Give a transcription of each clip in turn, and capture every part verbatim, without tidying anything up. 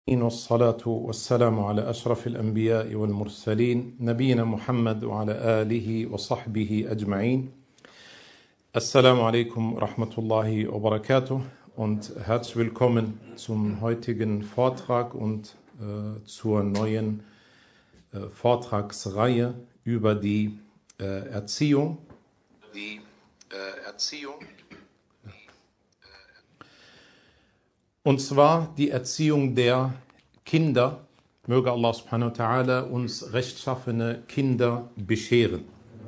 والصلاة والسلام على أشرف الأنبياء والمرسلين نبينا محمد وعلى آله وصحبه أجمعين. Assalamu alaikum rahmatullahi wa barakatuh und herzlich willkommen zum heutigen Vortrag und äh, zur neuen äh, Vortragsreihe über die äh, Erziehung. Die äh, Erziehung. Und zwar die Erziehung der Kinder. Möge Allah subhanahu wa ta'ala uns rechtschaffene Kinder bescheren.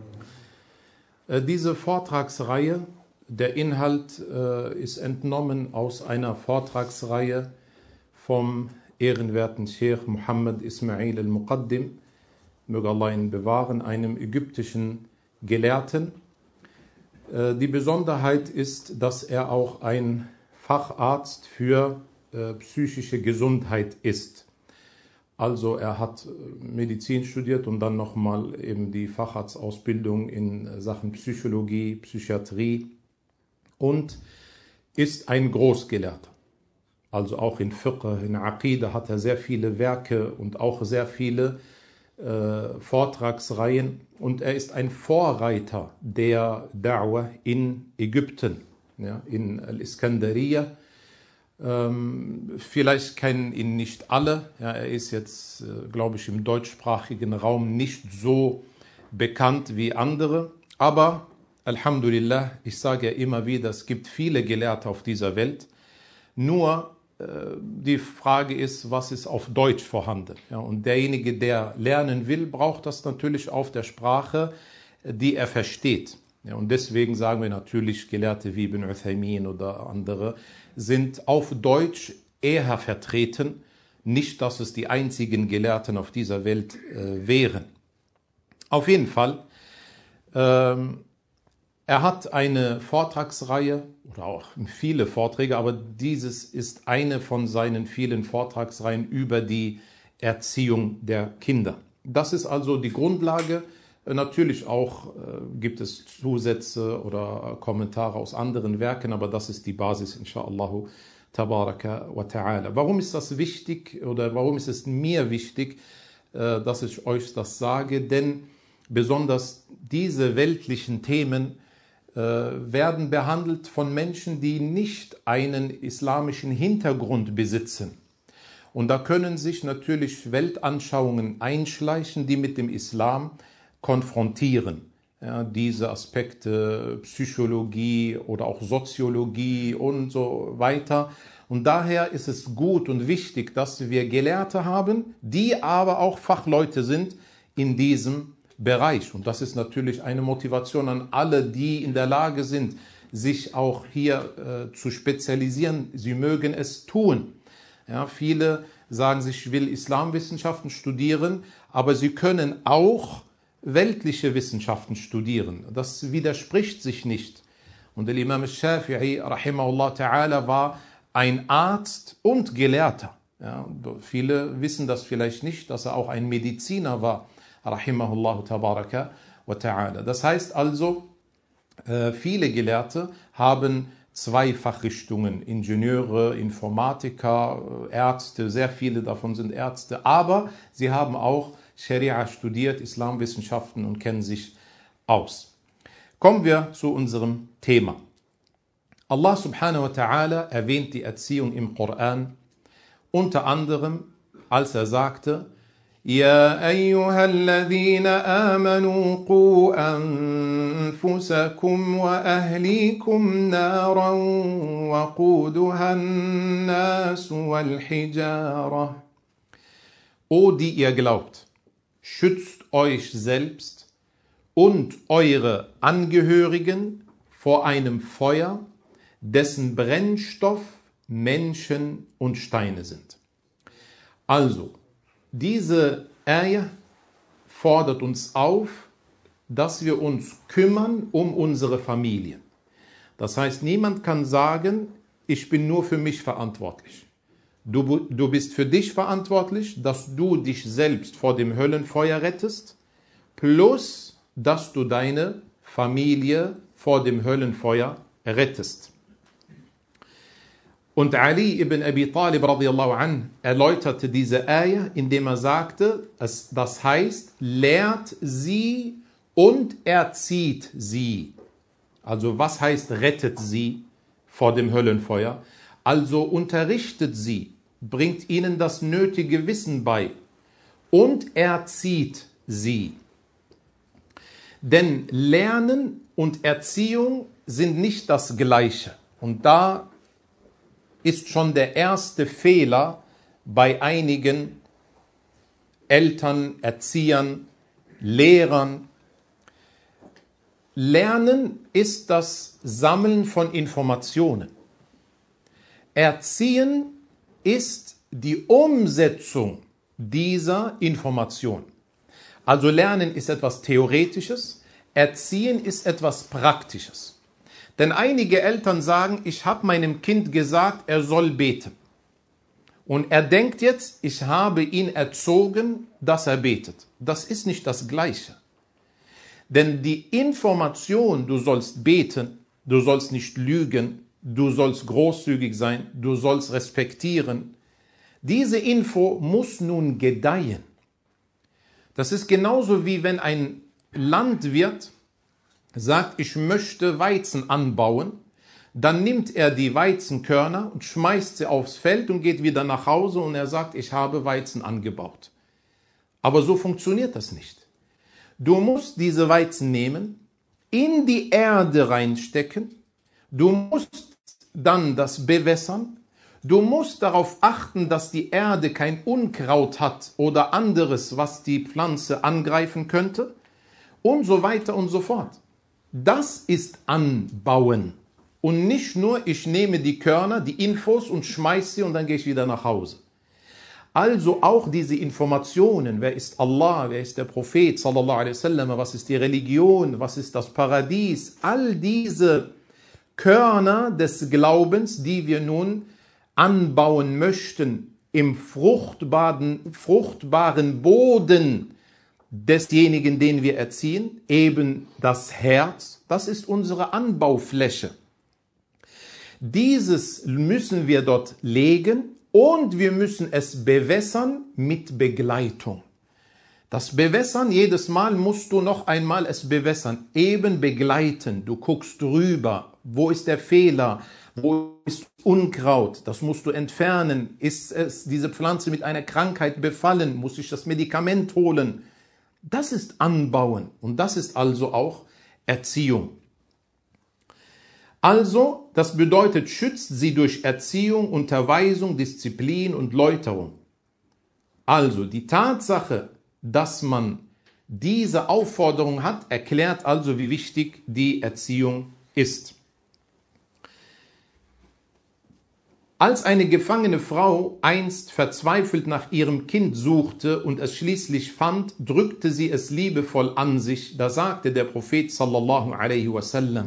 Äh, diese Vortragsreihe, der Inhalt äh, ist entnommen aus einer Vortragsreihe vom ehrenwerten Sheikh Muhammad Ismail al-Muqaddim, möge Allah ihn bewahren, einem ägyptischen Gelehrten. Äh, die Besonderheit ist, dass er auch ein Facharzt für äh, psychische Gesundheit ist. Also er hat Medizin studiert und dann nochmal eben die Facharztausbildung in Sachen Psychologie, Psychiatrie und ist ein Großgelehrter. Also auch in Fiqh, in Aqida hat er sehr viele Werke und auch sehr viele äh, Vortragsreihen. Und er ist ein Vorreiter der Da'wah in Ägypten. Ja, in Al-Iskandariya. Ähm, vielleicht kennen ihn nicht alle. Ja, er ist jetzt, äh, glaube ich, im deutschsprachigen Raum nicht so bekannt wie andere. Aber, Alhamdulillah, ich sage ja immer wieder, es gibt viele Gelehrte auf dieser Welt. Nur äh, die Frage ist, was ist auf Deutsch vorhanden? Ja, und derjenige, der lernen will, braucht das natürlich auf der Sprache, die er versteht. Ja, und deswegen sagen wir natürlich, Gelehrte wie Ibn Uthaymin oder andere sind auf Deutsch eher vertreten. Nicht, dass es die einzigen Gelehrten auf dieser Welt äh, wären. Auf jeden Fall, ähm, er hat eine Vortragsreihe oder auch viele Vorträge, aber dieses ist eine von seinen vielen Vortragsreihen über die Erziehung der Kinder. Das ist also die Grundlage. Natürlich auch äh, gibt es Zusätze oder Kommentare aus anderen Werken, aber das ist die Basis, inshallah, tabaraka wa ta'ala. Warum ist das wichtig oder warum ist es mir wichtig, äh, dass ich euch das sage? Denn besonders diese weltlichen Themen äh, werden behandelt von Menschen, die nicht einen islamischen Hintergrund besitzen. Und da können sich natürlich Weltanschauungen einschleichen, die mit dem Islam konfrontieren. Ja, diese Aspekte Psychologie oder auch Soziologie und so weiter. Und daher ist es gut und wichtig, dass wir Gelehrte haben, die aber auch Fachleute sind in diesem Bereich. Und das ist natürlich eine Motivation an alle, die in der Lage sind, sich auch hier äh, zu spezialisieren. Sie mögen es tun. Ja, viele sagen sich, ich will Islamwissenschaften studieren, aber sie können auch weltliche Wissenschaften studieren. Das widerspricht sich nicht. Und der Imam al-Shafi'i, rahimahullah ta'ala, war ein Arzt und Gelehrter. Ja, viele wissen das vielleicht nicht, dass er auch ein Mediziner war, rahimahullah tabaraka wa ta'ala. Das heißt also, viele Gelehrte haben zwei Fachrichtungen, Ingenieure, Informatiker, Ärzte, sehr viele davon sind Ärzte, aber sie haben auch Scharia studiert, Islamwissenschaften und kennen sich aus. Kommen wir zu unserem Thema. Allah subhanahu wa ta'ala erwähnt die Erziehung im Koran, unter anderem, als er sagte, Ya ayyuhalladhina amanu qu anfusakum wa ahlikum naran wa quduha an-nas wal hijara. O die ihr glaubt, schützt euch selbst und eure Angehörigen vor einem Feuer, dessen Brennstoff Menschen und Steine sind. Also, diese Ayah fordert uns auf, dass wir uns kümmern um unsere Familie. Das heißt, niemand kann sagen, ich bin nur für mich verantwortlich. Du, du bist für dich verantwortlich, dass du dich selbst vor dem Höllenfeuer rettest, plus, dass du deine Familie vor dem Höllenfeuer rettest. Und Ali ibn Abi Talib radiallahu an erläuterte diese Ayah, indem er sagte, es, das heißt, lehrt sie und erzieht sie. Also was heißt, rettet sie vor dem Höllenfeuer? Also unterrichtet sie, bringt ihnen das nötige Wissen bei und erzieht sie. Denn Lernen und Erziehung sind nicht das Gleiche. Und da ist schon der erste Fehler bei einigen Eltern, Erziehern, Lehrern. Lernen ist das Sammeln von Informationen. Erziehen ist die Umsetzung dieser Information. Also Lernen ist etwas Theoretisches, Erziehen ist etwas Praktisches. Denn einige Eltern sagen, ich habe meinem Kind gesagt, er soll beten. Und er denkt jetzt, ich habe ihn erzogen, dass er betet. Das ist nicht das Gleiche. Denn die Information, du sollst beten, du sollst nicht lügen, du sollst großzügig sein, du sollst respektieren, diese Info muss nun gedeihen. Das ist genauso wie wenn ein Landwirt sagt, ich möchte Weizen anbauen, dann nimmt er die Weizenkörner und schmeißt sie aufs Feld und geht wieder nach Hause und er sagt, ich habe Weizen angebaut. Aber so funktioniert das nicht. Du musst diese Weizen nehmen, in die Erde reinstecken, du musst dann das bewässern, du musst darauf achten, dass die Erde kein Unkraut hat oder anderes, was die Pflanze angreifen könnte und so weiter und so fort. Das ist Anbauen und nicht nur, ich nehme die Körner, die Infos und schmeiße sie und dann gehe ich wieder nach Hause. Also auch diese Informationen, wer ist Allah, wer ist der Prophet, sallallahu alaihi wasallam, was ist die Religion, was ist das Paradies, all diese Körner des Glaubens, die wir nun anbauen möchten im fruchtbaren, fruchtbaren Boden desjenigen, den wir erziehen, eben das Herz, das ist unsere Anbaufläche. Dieses müssen wir dort legen und wir müssen es bewässern mit Begleitung. Das Bewässern, jedes Mal musst du noch einmal es bewässern, eben begleiten. Du guckst drüber, wo ist der Fehler, wo ist Unkraut, das musst du entfernen. Ist es diese Pflanze mit einer Krankheit befallen, muss ich das Medikament holen. Das ist Anbauen und das ist also auch Erziehung. Also, das bedeutet, schützt sie durch Erziehung, Unterweisung, Disziplin und Läuterung. Also, die Tatsache, dass man diese Aufforderung hat, erklärt also, wie wichtig die Erziehung ist. Als eine gefangene Frau einst verzweifelt nach ihrem Kind suchte und es schließlich fand, drückte sie es liebevoll an sich. Da sagte der Prophet sallallahu alaihi wasallam: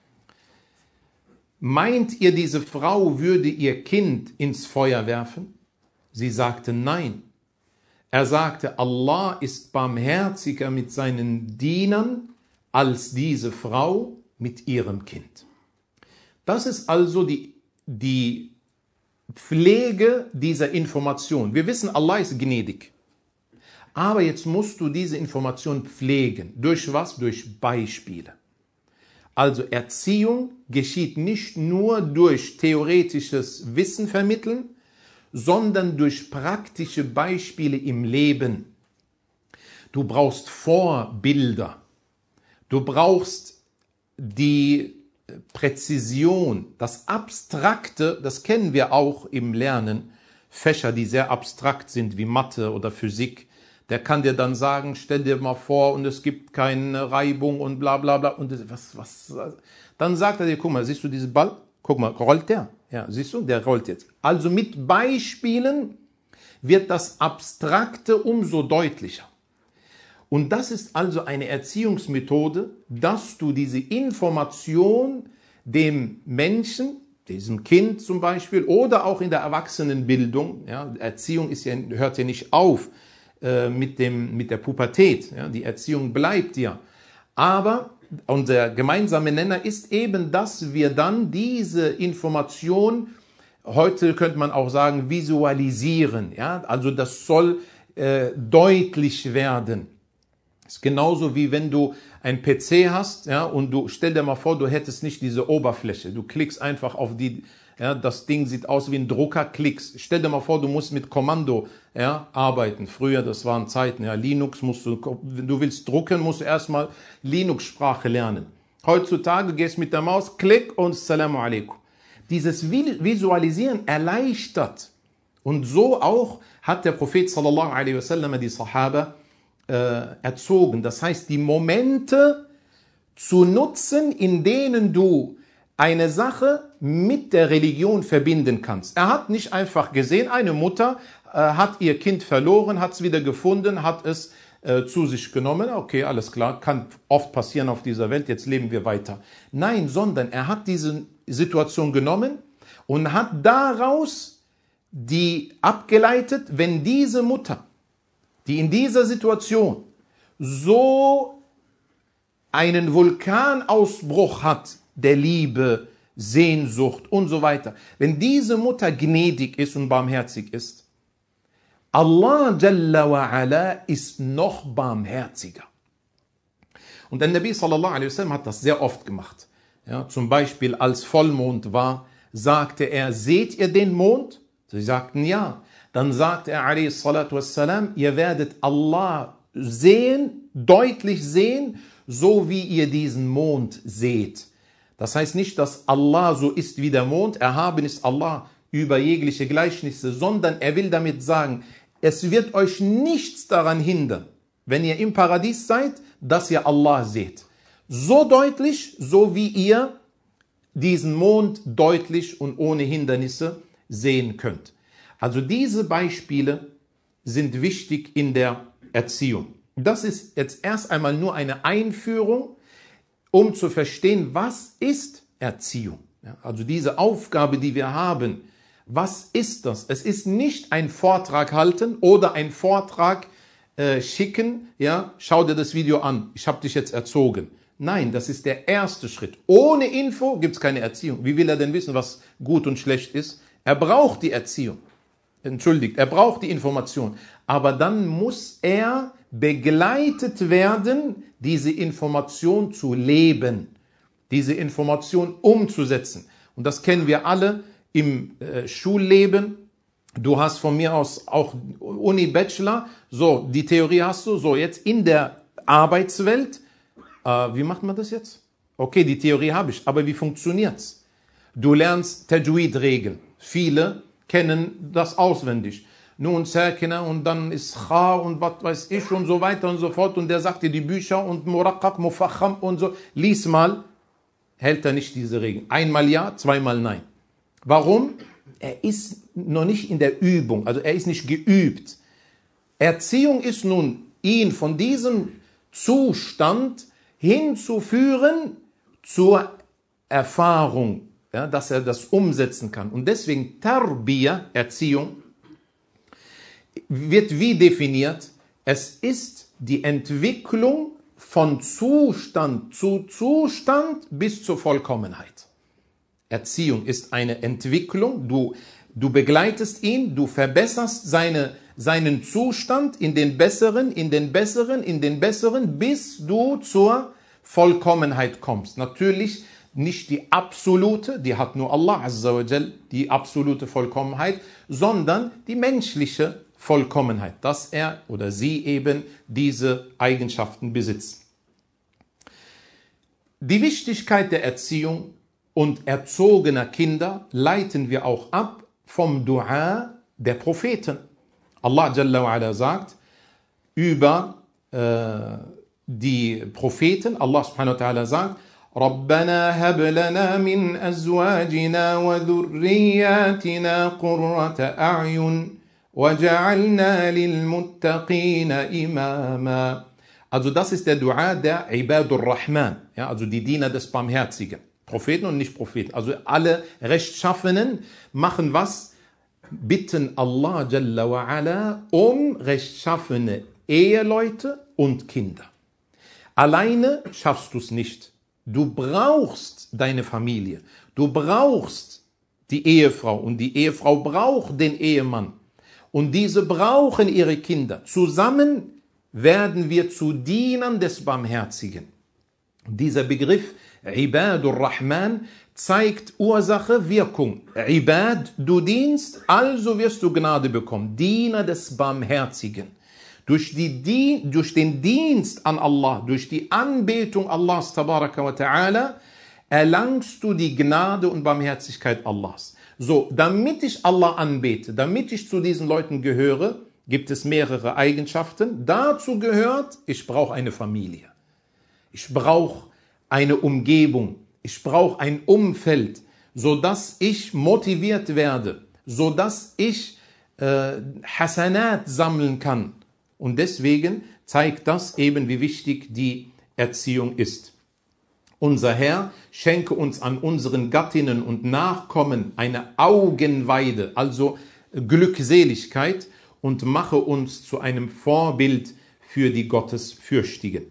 Meint ihr, diese Frau würde ihr Kind ins Feuer werfen? Sie sagte nein. Er sagte, Allah ist barmherziger mit seinen Dienern als diese Frau mit ihrem Kind. Das ist also die, die Pflege dieser Information. Wir wissen, Allah ist gnädig. Aber jetzt musst du diese Information pflegen. Durch was? Durch Beispiele. Also Erziehung geschieht nicht nur durch theoretisches Wissen vermitteln, sondern durch praktische Beispiele im Leben. Du brauchst Vorbilder. Du brauchst die Präzision, das Abstrakte, das kennen wir auch im Lernen. Fächer, die sehr abstrakt sind, wie Mathe oder Physik, der kann dir dann sagen, stell dir mal vor, und es gibt keine Reibung und bla bla bla. Und was, was, dann sagt er dir, guck mal, siehst du diesen Ball? Guck mal, rollt der? Ja, siehst du, der rollt jetzt. Also mit Beispielen wird das Abstrakte umso deutlicher. Und das ist also eine Erziehungsmethode, dass du diese Information dem Menschen, diesem Kind zum Beispiel, oder auch in der Erwachsenenbildung, ja, Erziehung ist ja, hört ja nicht auf äh, mit, dem, mit der Pubertät, ja, die Erziehung bleibt ja. Aber unser gemeinsamer Nenner ist eben, dass wir dann diese Information Heute könnte man auch sagen, visualisieren. Ja? Also das soll äh, deutlich werden. Das ist genauso wie wenn du ein P C hast, ja, und du stell dir mal vor, du hättest nicht diese Oberfläche. Du klickst einfach auf die, ja, das Ding sieht aus wie ein Drucker, klickst. Stell dir mal vor, du musst mit Kommando, ja, arbeiten. Früher, das waren Zeiten, ja, Linux musst du, wenn du willst drucken, musst du erstmal Linux-Sprache lernen. Heutzutage gehst du mit der Maus, klick und Assalamu alaikum. Dieses Visualisieren erleichtert. Und so auch hat der Prophet sallallahu alaihi wasallam die Sahaba äh, erzogen. Das heißt, die Momente zu nutzen, in denen du eine Sache mit der Religion verbinden kannst. Er hat nicht einfach gesehen, eine Mutter äh, hat ihr Kind verloren, hat es wieder gefunden, hat es äh, zu sich genommen. Okay, alles klar, kann oft passieren auf dieser Welt, jetzt leben wir weiter. Nein, sondern er hat diese Situation genommen und hat daraus die abgeleitet, wenn diese Mutter, die in dieser Situation so einen Vulkanausbruch hat, der Liebe, Sehnsucht und so weiter, wenn diese Mutter gnädig ist und barmherzig ist, Allah Jalla wa Ala ist noch barmherziger. Und der Nabi sallallahu alaihi wasallam hat das sehr oft gemacht. Ja, zum Beispiel als Vollmond war, sagte er, seht ihr den Mond? Sie sagten ja. Dann sagte er alaihi salatu wassalam, ihr werdet Allah sehen, deutlich sehen, so wie ihr diesen Mond seht. Das heißt nicht, dass Allah so ist wie der Mond, erhaben ist Allah über jegliche Gleichnisse, sondern er will damit sagen, es wird euch nichts daran hindern, wenn ihr im Paradies seid, dass ihr Allah seht. So deutlich, so wie ihr diesen Mond deutlich und ohne Hindernisse sehen könnt. Also diese Beispiele sind wichtig in der Erziehung. Das ist jetzt erst einmal nur eine Einführung, um zu verstehen, was ist Erziehung. Ja, also diese Aufgabe, die wir haben, was ist das? Es ist nicht ein Vortrag halten oder ein Vortrag äh, schicken, ja, schau dir das Video an, ich habe dich jetzt erzogen. Nein, das ist der erste Schritt. Ohne Info gibt es keine Erziehung. Wie will er denn wissen, was gut und schlecht ist? Er braucht die Erziehung. Entschuldigt, er braucht die Information. Aber dann muss er begleitet werden, diese Information zu leben, diese Information umzusetzen. Und das kennen wir alle im äh, Schulleben. Du hast von mir aus auch Uni-Bachelor, so, die Theorie hast du, so, jetzt in der Arbeitswelt, äh, wie macht man das jetzt? Okay, die Theorie habe ich, aber wie funktioniert's? Du lernst Tajweed-Regeln. Viele kennen das auswendig. Nun Sakina und dann ist Kha und was weiß ich und so weiter und so fort. Und der sagt dir die Bücher und Muraqqaq, Mufakham und so. Lies mal, hält er nicht diese Regeln. Einmal ja, zweimal nein. Warum? Er ist noch nicht in der Übung, also er ist nicht geübt. Erziehung ist nun, ihn von diesem Zustand hinzuführen zur Erfahrung, ja, dass er das umsetzen kann. Und deswegen Tarbiyah, Erziehung, wird wie definiert? Es ist die Entwicklung von Zustand zu Zustand bis zur Vollkommenheit. Erziehung ist eine Entwicklung, du, du begleitest ihn, du verbesserst seine, seinen Zustand in den besseren, in den besseren, in den besseren, bis du zur Vollkommenheit kommst. Natürlich nicht die absolute, die hat nur Allah Azza wa Jal, die absolute Vollkommenheit, sondern die menschliche Vollkommenheit, dass er oder sie eben diese Eigenschaften besitzt. Die Wichtigkeit der Erziehung und erzogener Kinder leiten wir auch ab vom Dua der Propheten. Allah Jalla wa Ala sagt über äh, die Propheten, Allah subhanahu wa ta'ala sagt, رَبَّنَا هَبْ لَنَا مِنْ أَزْوَاجِنَا وَذُرِّيَّاتِنَا قُرَّةَ أَعْيُنٍ وَجَعَلْنَا لِلْمُتَّقِينَ إِمَامًا. Also das ist der Dua der Ibadur Rahman, ja, also die Diener des Barmherzigen. Propheten und Nicht-Propheten. Also alle Rechtschaffenen machen was? Bitten Allah Jalla wa Ala um rechtschaffene Eheleute und Kinder. Alleine schaffst du es nicht. Du brauchst deine Familie. Du brauchst die Ehefrau und die Ehefrau braucht den Ehemann und diese brauchen ihre Kinder. Zusammen werden wir zu Dienern des Barmherzigen. Dieser Begriff Ibadur Rahman zeigt Ursache, Wirkung. Ibad, du dienst, also wirst du Gnade bekommen. Diener des Barmherzigen. Durch, die, durch den Dienst an Allah, durch die Anbetung Allahs Tabaraka wa Ta'ala, erlangst du die Gnade und Barmherzigkeit Allahs. So, damit ich Allah anbete, damit ich zu diesen Leuten gehöre, gibt es mehrere Eigenschaften. Dazu gehört, ich brauche eine Familie. Ich brauche eine Umgebung. Ich brauche ein Umfeld, sodass ich motiviert werde, sodass ich äh, Hasanat sammeln kann. Und deswegen zeigt das eben, wie wichtig die Erziehung ist. Unser Herr schenke uns an unseren Gattinnen und Nachkommen eine Augenweide, also Glückseligkeit, und mache uns zu einem Vorbild für die Gottesfürchtigen.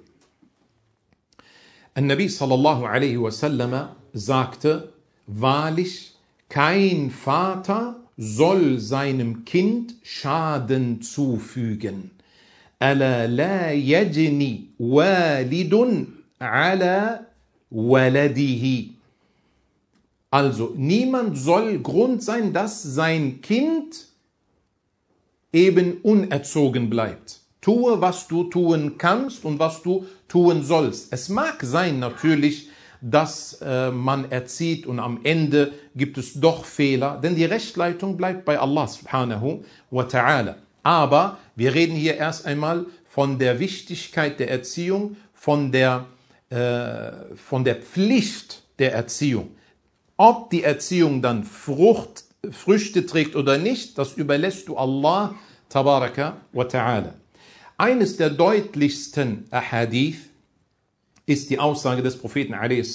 An-Nabi sallallahu alaihi wasallam sagte, wahrlich, kein Vater soll seinem Kind Schaden zufügen. Ala la yajni walidun ala waladihi. Also niemand soll Grund sein, dass sein Kind eben unerzogen bleibt. Tue, was du tun kannst und was du tun sollst. Es mag sein natürlich, dass äh, man erzieht und am Ende gibt es doch Fehler, denn die Rechtsleitung bleibt bei Allah subhanahu wa ta'ala. Aber wir reden hier erst einmal von der Wichtigkeit der Erziehung, von der, äh, von der Pflicht der Erziehung. Ob die Erziehung dann Frucht, Früchte trägt oder nicht, das überlässt du Allah tabaraka wa ta'ala. Eines der deutlichsten Ahadith ist die Aussage des Propheten a.s.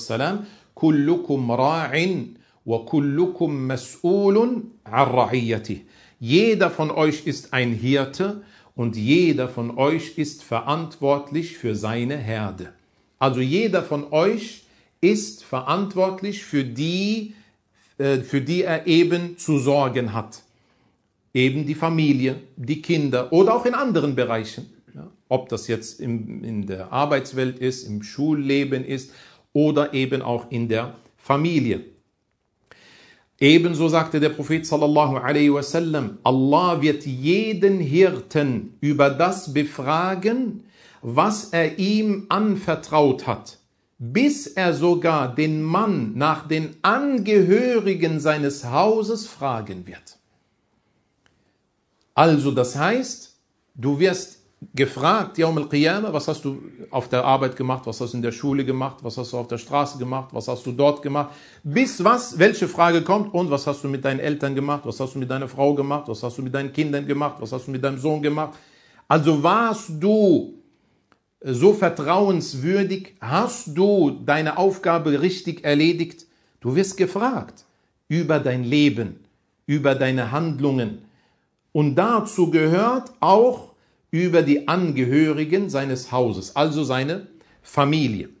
Kullukum ra'in wa kullukum mas'ulun an ra'iyyatih. Jeder von euch ist ein Hirte und jeder von euch ist verantwortlich für seine Herde. Also jeder von euch ist verantwortlich für die, für die er eben zu sorgen hat. Eben die Familie, die Kinder oder auch in anderen Bereichen. Ja, ob das jetzt im, in der Arbeitswelt ist, im Schulleben ist oder eben auch in der Familie. Ebenso sagte der Prophet sallallahu alaihi wasallam, Allah wird jeden Hirten über das befragen, was er ihm anvertraut hat, bis er sogar den Mann nach den Angehörigen seines Hauses fragen wird. Also das heißt, du wirst gefragt, Yawm al-Qiyamah, was hast du auf der Arbeit gemacht, was hast du in der Schule gemacht, was hast du auf der Straße gemacht, was hast du dort gemacht, bis was, welche Frage kommt und was hast du mit deinen Eltern gemacht, was hast du mit deiner Frau gemacht, was hast du mit deinen Kindern gemacht, was hast du mit deinem Sohn gemacht. Also warst du so vertrauenswürdig, hast du deine Aufgabe richtig erledigt? Du wirst gefragt über dein Leben, über deine Handlungen. Und dazu gehört auch über die Angehörigen seines Hauses, also seine Familie.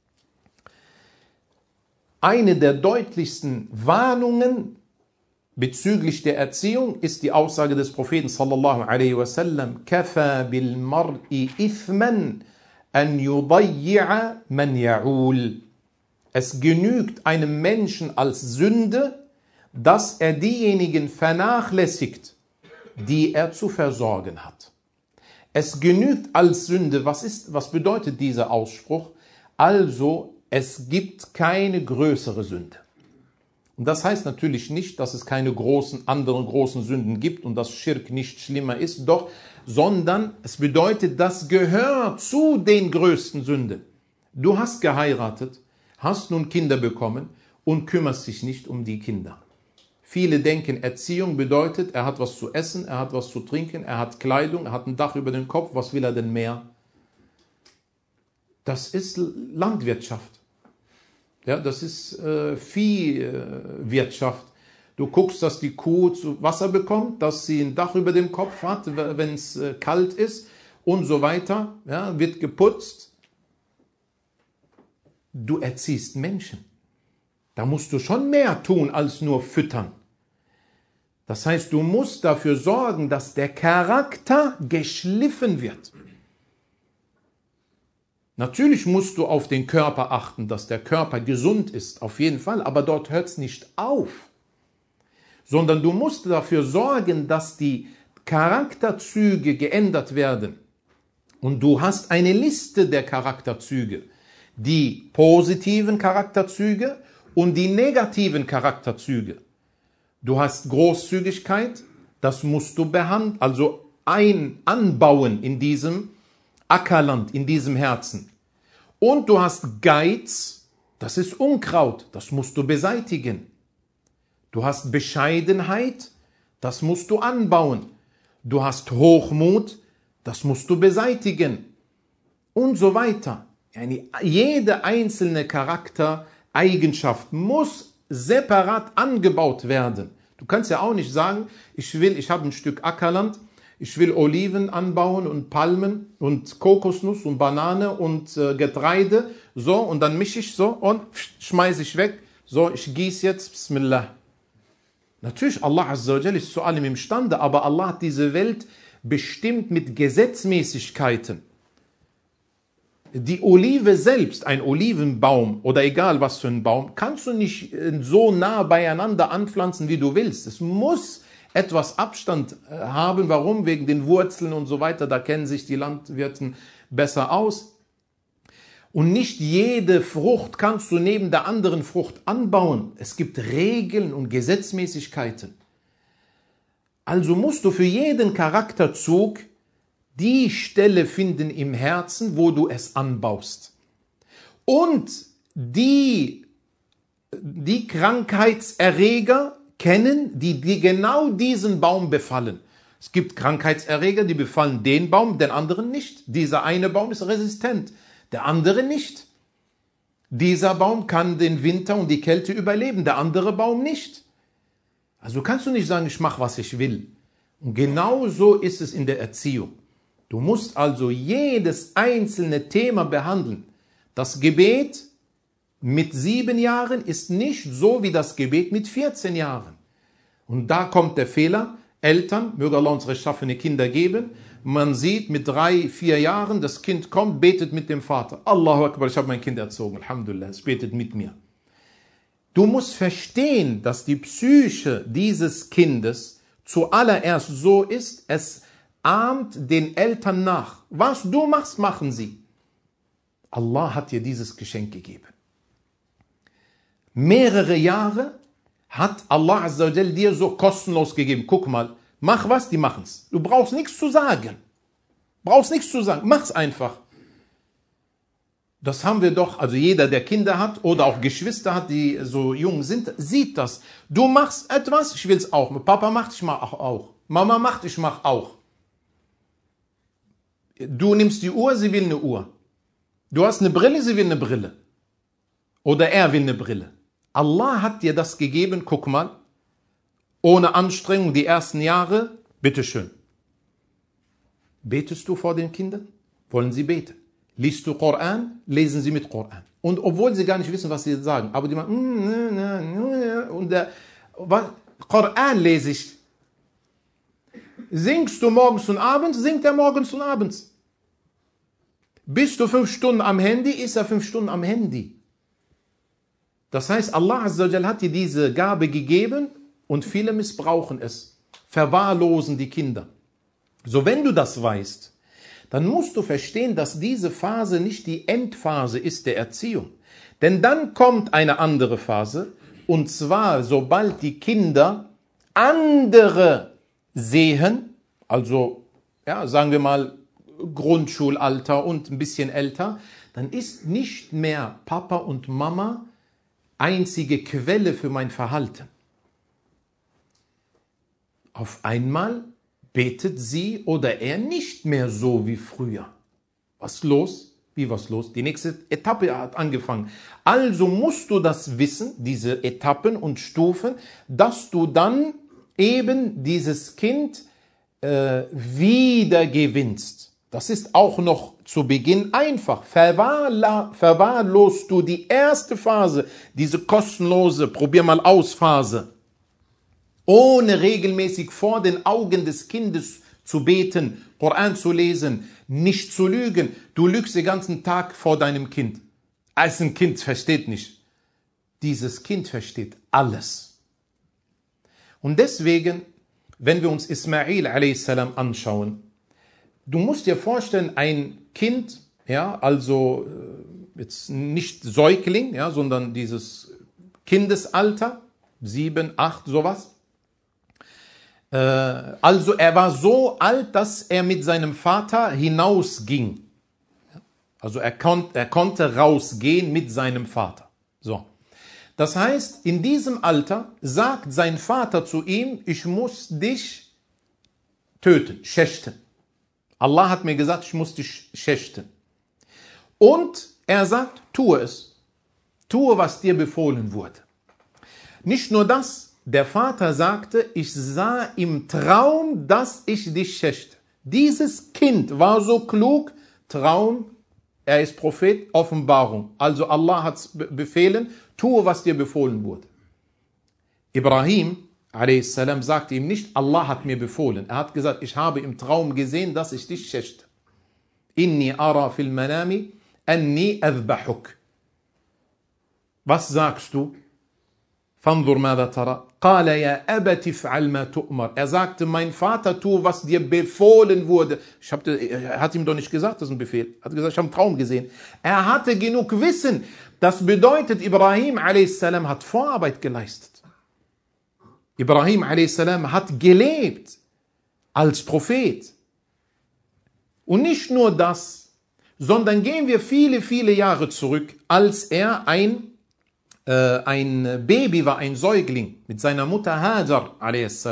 Eine der deutlichsten Warnungen bezüglich der Erziehung ist die Aussage des Propheten sallallahu alaihi wasallam, kafa bil mar'i ithman an yudayyi'a man ya'ul. Es genügt einem Menschen als Sünde, dass er diejenigen vernachlässigt, die er zu versorgen hat. Es genügt als Sünde. Was ist, was bedeutet dieser Ausspruch? Also, es gibt keine größere Sünde. Und das heißt natürlich nicht, dass es keine großen, anderen großen Sünden gibt und dass Schirk nicht schlimmer ist, doch, sondern es bedeutet, das gehört zu den größten Sünden. Du hast geheiratet, hast nun Kinder bekommen und kümmerst dich nicht um die Kinder. Viele denken, Erziehung bedeutet, er hat was zu essen, er hat was zu trinken, er hat Kleidung, er hat ein Dach über den Kopf, was will er denn mehr? Das ist Landwirtschaft. Ja, das ist äh, Viehwirtschaft. Du guckst, dass die Kuh zu Wasser bekommt, dass sie ein Dach über dem Kopf hat, wenn es äh, kalt ist und so weiter. Ja, wird geputzt. Du erziehst Menschen. Da musst du schon mehr tun als nur füttern. Das heißt, du musst dafür sorgen, dass der Charakter geschliffen wird. Natürlich musst du auf den Körper achten, dass der Körper gesund ist, auf jeden Fall, aber dort hört es nicht auf. Sondern du musst dafür sorgen, dass die Charakterzüge geändert werden. Und du hast eine Liste der Charakterzüge. Die positiven Charakterzüge und die negativen Charakterzüge. Du hast Großzügigkeit, das musst du behandeln, also ein anbauen in diesem Ackerland, in diesem Herzen. Und du hast Geiz, das ist Unkraut, das musst du beseitigen. Du hast Bescheidenheit, das musst du anbauen. Du hast Hochmut, das musst du beseitigen. Und so weiter. Jede einzelne Charaktereigenschaft muss separat angebaut werden. Du kannst ja auch nicht sagen, ich will, ich habe ein Stück Ackerland, ich will Oliven anbauen und Palmen und Kokosnuss und Banane und äh, Getreide, so, und dann mische ich so und schmeiße ich weg, so, ich gieße jetzt, Bismillah. Natürlich, Allah Azza wa Jalla ist zu allem imstande, aber Allah hat diese Welt bestimmt mit Gesetzmäßigkeiten. Die Olive selbst, ein Olivenbaum oder egal was für ein Baum, kannst du nicht so nah beieinander anpflanzen, wie du willst. Es muss etwas Abstand haben. Warum? Wegen den Wurzeln und so weiter. Da kennen sich die Landwirte besser aus. Und nicht jede Frucht kannst du neben der anderen Frucht anbauen. Es gibt Regeln und Gesetzmäßigkeiten. Also musst du für jeden Charakterzug die Stelle finden im Herzen, wo du es anbaust. Und die, die Krankheitserreger kennen, die, die genau diesen Baum befallen. Es gibt Krankheitserreger, die befallen den Baum, den anderen nicht. Dieser eine Baum ist resistent, der andere nicht. Dieser Baum kann den Winter und die Kälte überleben, der andere Baum nicht. Also kannst du nicht sagen, ich mache, was ich will. Und genau so ist es in der Erziehung. Du musst also jedes einzelne Thema behandeln. Das Gebet mit sieben Jahren ist nicht so wie das Gebet mit vierzehn Jahren. Und da kommt der Fehler. Eltern, möge Allah uns rechtschaffene Kinder geben. Man sieht mit drei, vier Jahren, das Kind kommt, betet mit dem Vater. Allahu Akbar, ich habe mein Kind erzogen. Alhamdulillah, es betet mit mir. Du musst verstehen, dass die Psyche dieses Kindes zuallererst so ist, es ahmt den Eltern nach. Was du machst, machen sie. Allah hat dir dieses Geschenk gegeben. Mehrere Jahre hat Allah Azza wa Jal dir so kostenlos gegeben. Guck mal, mach was, die machen's. Du brauchst nichts zu sagen. Brauchst nichts zu sagen, mach's einfach. Das haben wir doch, also jeder, der Kinder hat oder auch Geschwister hat, die so jung sind, sieht das. Du machst etwas, ich will's auch. Papa macht, ich mach auch. Mama macht, ich mach auch. Du nimmst die Uhr, sie will eine Uhr. Du hast eine Brille, sie will eine Brille. Oder er will eine Brille. Allah hat dir das gegeben, guck mal, ohne Anstrengung die ersten Jahre, bitteschön. Betest du vor den Kindern? Wollen sie beten? Liest du Koran? Lesen sie mit Koran. Und obwohl sie gar nicht wissen, was sie sagen, aber die machen, und der, was, Koran lese ich. Singst du morgens und abends, singt er morgens und abends. Bist du fünf Stunden am Handy, ist er fünf Stunden am Handy. Das heißt, Allah Azza wa Jal hat dir diese Gabe gegeben und viele missbrauchen es, verwahrlosen die Kinder. So, wenn du das weißt, dann musst du verstehen, dass diese Phase nicht die Endphase ist der Erziehung. Denn dann kommt eine andere Phase, und zwar, sobald die Kinder andere sehen, also, ja, sagen wir mal, Grundschulalter und ein bisschen älter, dann ist nicht mehr Papa und Mama einzige Quelle für mein Verhalten. Auf einmal betet sie oder er nicht mehr so wie früher. Was los? Wie was los? Die nächste Etappe hat angefangen. Also musst du das wissen, diese Etappen und Stufen, dass du dann eben dieses Kind äh, wieder gewinnst. Das ist auch noch zu Beginn einfach. Verwahrla, verwahrlost du die erste Phase, diese kostenlose Probier mal aus Phase, ohne regelmäßig vor den Augen des Kindes zu beten, Koran zu lesen, nicht zu lügen. Du lügst den ganzen Tag vor deinem Kind. Als ein Kind versteht nicht. Dieses Kind versteht alles. Und deswegen, wenn wir uns Ismail a s. anschauen, du musst dir vorstellen, ein Kind, ja, also jetzt nicht Säugling, ja, sondern dieses Kindesalter, sieben, acht, sowas. Äh, also er war so alt, dass er mit seinem Vater hinausging. Also er, kon- er konnte rausgehen mit seinem Vater. So. Das heißt, in diesem Alter sagt sein Vater zu ihm, ich muss dich töten, schächten. Allah hat mir gesagt, ich muss dich schächten. Und er sagt, tue es. Tue, was dir befohlen wurde. Nicht nur das, der Vater sagte, ich sah im Traum, dass ich dich schächte. Dieses Kind war so klug, Traum, er ist Prophet, Offenbarung. Also Allah hat befehlen, tue, was dir befohlen wurde. Ibrahim a s. sagte ihm nicht, Allah hat mir befohlen. Er hat gesagt, ich habe im Traum gesehen, dass ich dich schächte. Inni ara fil manami anni adhbahuk. Was sagst du? Fanzur mada tara. Qala ya abati fa'al ma tu'mar. Er sagte, mein Vater, tu, was dir befohlen wurde. Ich hab, er hat ihm doch nicht gesagt, das ist ein Befehl. Er hat gesagt, ich habe einen Traum gesehen. Er hatte genug Wissen. Das bedeutet, Ibrahim a s. hat Vorarbeit geleistet. Ibrahim a s. hat gelebt als Prophet. Und nicht nur das, sondern gehen wir viele, viele Jahre zurück, als er ein, äh, ein Baby war, ein Säugling mit seiner Mutter Hajar a s.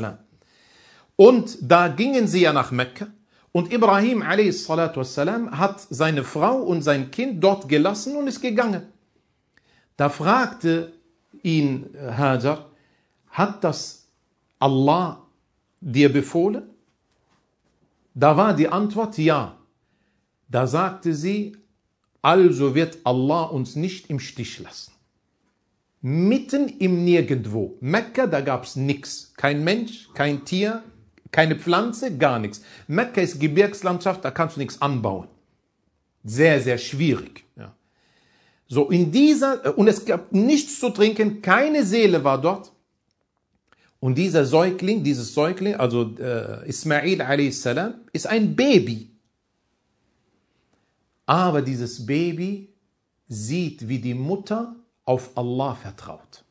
Und da gingen sie ja nach Mekka und Ibrahim a s. hat seine Frau und sein Kind dort gelassen und ist gegangen. Da fragte ihn Hajar, hat das Allah dir befohlen? Da war die Antwort ja. Da sagte sie, also wird Allah uns nicht im Stich lassen. Mitten im Nirgendwo. Mekka, da gab es nichts. Kein Mensch, kein Tier, keine Pflanze, gar nichts. Mekka ist Gebirgslandschaft, da kannst du nichts anbauen. Sehr, sehr schwierig. Ja. So in dieser, und es gab nichts zu trinken, keine Seele war dort. Und dieser Säugling, dieses Säugling, also äh, Ismail a s. ist ein Baby. Aber dieses Baby sieht, wie die Mutter auf Allah vertraut.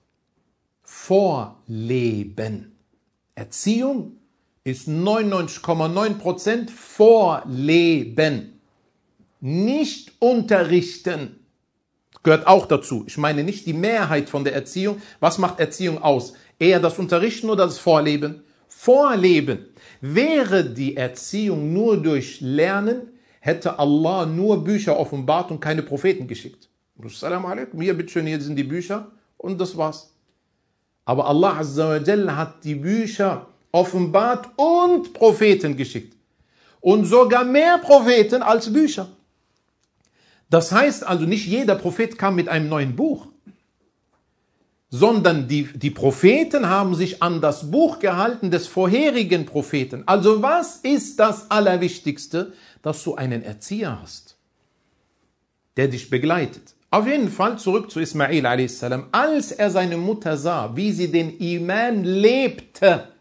Vorleben. Erziehung ist neunundneunzig Komma neun Prozent Vorleben. Nicht unterrichten. Gehört auch dazu. Ich meine nicht die Mehrheit von der Erziehung. Was macht Erziehung aus? Eher das Unterrichten oder das Vorleben? Vorleben. Wäre die Erziehung nur durch Lernen, hätte Allah nur Bücher offenbart und keine Propheten geschickt. Assalamu alaikum, hier bitteschön, hier sind die Bücher und das war's. Aber Allah Azza wa Jalla hat die Bücher offenbart und Propheten geschickt. Und sogar mehr Propheten als Bücher. Das heißt also, nicht jeder Prophet kam mit einem neuen Buch, sondern die, die Propheten haben sich an das Buch gehalten des vorherigen Propheten. Also was ist das Allerwichtigste? Dass du einen Erzieher hast, der dich begleitet. Auf jeden Fall zurück zu Ismail a s. Als er seine Mutter sah, wie sie den Iman lebte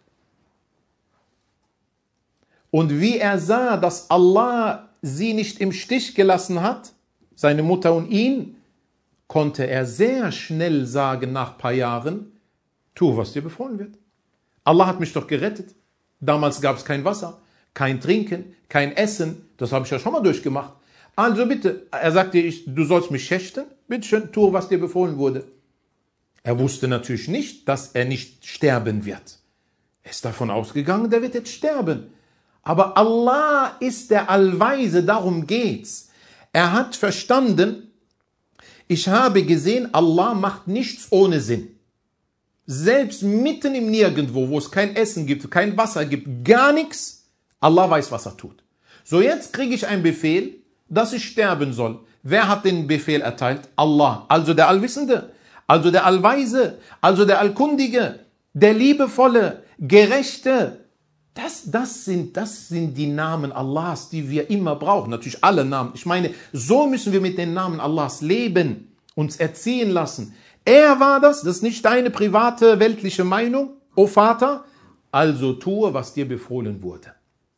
und wie er sah, dass Allah sie nicht im Stich gelassen hat, seine Mutter und ihn, konnte er sehr schnell sagen, nach ein paar Jahren, tu, was dir befohlen wird. Allah hat mich doch gerettet. Damals gab es kein Wasser, kein Trinken, kein Essen. Das habe ich ja schon mal durchgemacht. Also bitte, er sagte, ich, du sollst mich schächten. Bitte schön, tu, was dir befohlen wurde. Er wusste natürlich nicht, dass er nicht sterben wird. Er ist davon ausgegangen, der wird jetzt sterben. Aber Allah ist der Allweise, darum geht's. Er hat verstanden, ich habe gesehen, Allah macht nichts ohne Sinn. Selbst mitten im Nirgendwo, wo es kein Essen gibt, kein Wasser gibt, gar nichts, Allah weiß, was er tut. So, jetzt kriege ich einen Befehl, dass ich sterben soll. Wer hat den Befehl erteilt? Allah, also der Allwissende, also der Allweise, also der Allkundige, der Liebevolle, Gerechte. Das, das, sind, das sind die Namen Allahs, die wir immer brauchen. Natürlich alle Namen. Ich meine, so müssen wir mit den Namen Allahs leben, uns erziehen lassen. Er war das, das ist nicht deine private, weltliche Meinung, o Vater. Also tue, was dir befohlen wurde.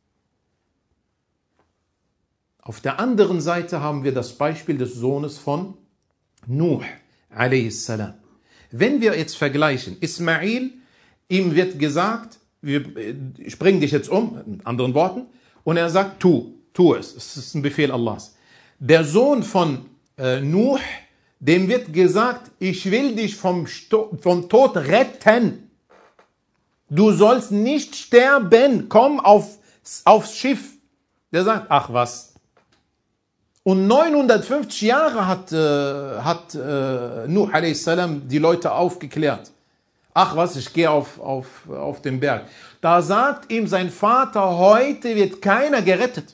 Auf der anderen Seite haben wir das Beispiel des Sohnes von Nuh, a.s. Wenn wir jetzt vergleichen, Ismail, ihm wird gesagt, wir bringen dich jetzt um, mit anderen Worten, und er sagt, tu, tu es, es ist ein Befehl Allahs. Der Sohn von äh, Nuh, dem wird gesagt, ich will dich vom, Sto- vom Tod retten. Du sollst nicht sterben, komm auf, aufs Schiff. Der sagt, ach was. Und neunhundertfünfzig Jahre hat, äh, hat äh, Nuh a s. die Leute aufgeklärt. Ach was, ich gehe auf, auf, auf den Berg. Da sagt ihm sein Vater, heute wird keiner gerettet.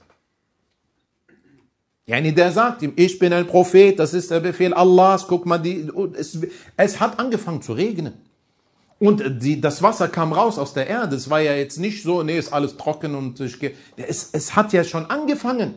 Yani der sagt ihm, ich bin ein Prophet, das ist der Befehl Allahs, guck mal, die, es, es hat angefangen zu regnen. Und die, das Wasser kam raus aus der Erde. Es war ja jetzt nicht so, nee, ist alles trocken und ich gehe. Es, es hat ja schon angefangen.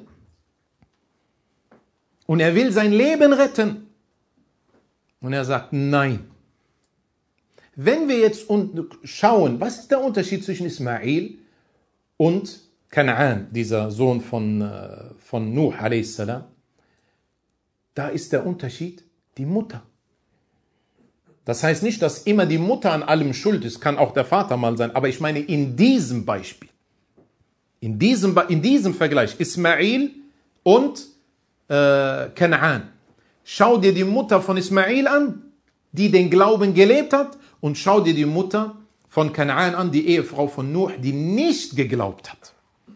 Und er will sein Leben retten. Und er sagt, nein. Wenn wir jetzt schauen, was ist der Unterschied zwischen Ismail und Kanaan, dieser Sohn von, von Nuh a s. Da ist der Unterschied die Mutter. Das heißt nicht, dass immer die Mutter an allem schuld ist, kann auch der Vater mal sein, aber ich meine in diesem Beispiel, in diesem, in diesem Vergleich, Ismail und äh, Kanaan. Schau dir die Mutter von Ismail an, die den Glauben gelebt hat, und schau dir die Mutter von Kanaan an, die Ehefrau von Nuh, die nicht geglaubt hat.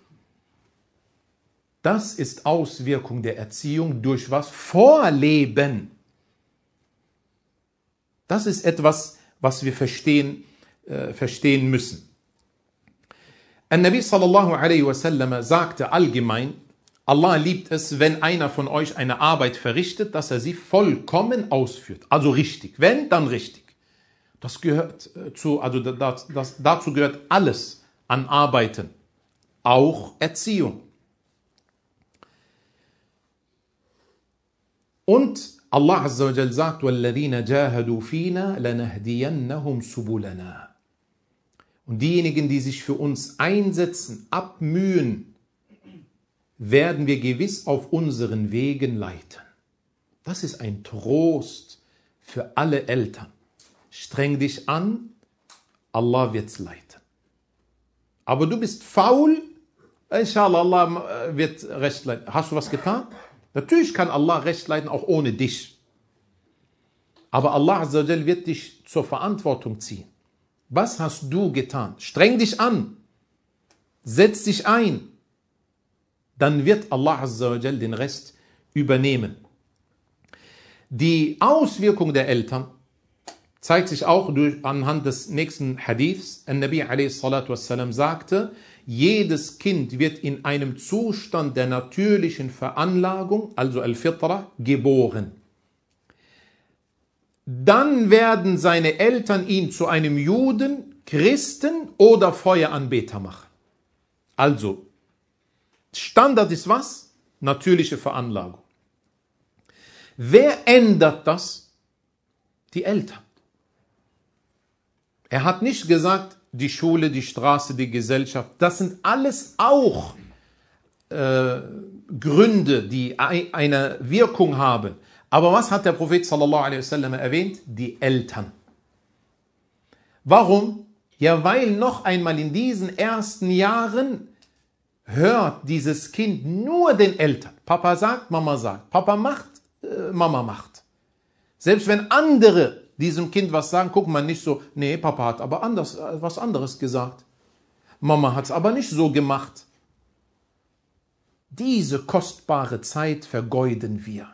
Das ist Auswirkung der Erziehung durch was? Vorleben. Das ist etwas, was wir verstehen, äh, verstehen müssen. An-Nabi sallallahu alaihi wasallam sagte allgemein, Allah liebt es, wenn einer von euch eine Arbeit verrichtet, dass er sie vollkommen ausführt. Also richtig. Wenn, dann richtig. Das gehört zu, also das, das, dazu gehört alles an Arbeiten. Auch Erziehung. Und Allah Azza wa Jal sagt, وَالَّذِينَ جَاهَدُوا فِينَا لَنَهْدِيَنَّهُمْ سُبُلَنَا. Und diejenigen, die sich für uns einsetzen, abmühen, werden wir gewiss auf unseren Wegen leiten. Das ist ein Trost für alle Eltern. Streng dich an, Allah wird's leiten. Aber du bist faul, inshallah, Allah wird recht leiten. Hast du was getan? Natürlich kann Allah recht leiten, auch ohne dich. Aber Allah Azza wa Jal wird dich zur Verantwortung ziehen. Was hast du getan? Streng dich an. Setz dich ein. Dann wird Allah Azza wa Jal den Rest übernehmen. Die Auswirkung der Eltern zeigt sich auch durch, anhand des nächsten Hadiths. An-Nabi a.s. sagte, jedes Kind wird in einem Zustand der natürlichen Veranlagung, also Al-Fitra, geboren. Dann werden seine Eltern ihn zu einem Juden, Christen oder Feueranbeter machen. Also, Standard ist was? Natürliche Veranlagung. Wer ändert das? Die Eltern. Er hat nicht gesagt, die Schule, die Straße, die Gesellschaft, das sind alles auch äh, Gründe, die eine Wirkung haben. Aber was hat der Prophet sallallahu alaihi wasallam erwähnt? Die Eltern. Warum? Ja, weil noch einmal in diesen ersten Jahren hört dieses Kind nur den Eltern. Papa sagt, Mama sagt. Papa macht, äh, Mama macht. Selbst wenn andere diesem Kind was sagen, guckt man nicht so, nee, Papa hat aber anders, was anderes gesagt. Mama hat es aber nicht so gemacht. Diese kostbare Zeit vergeuden wir.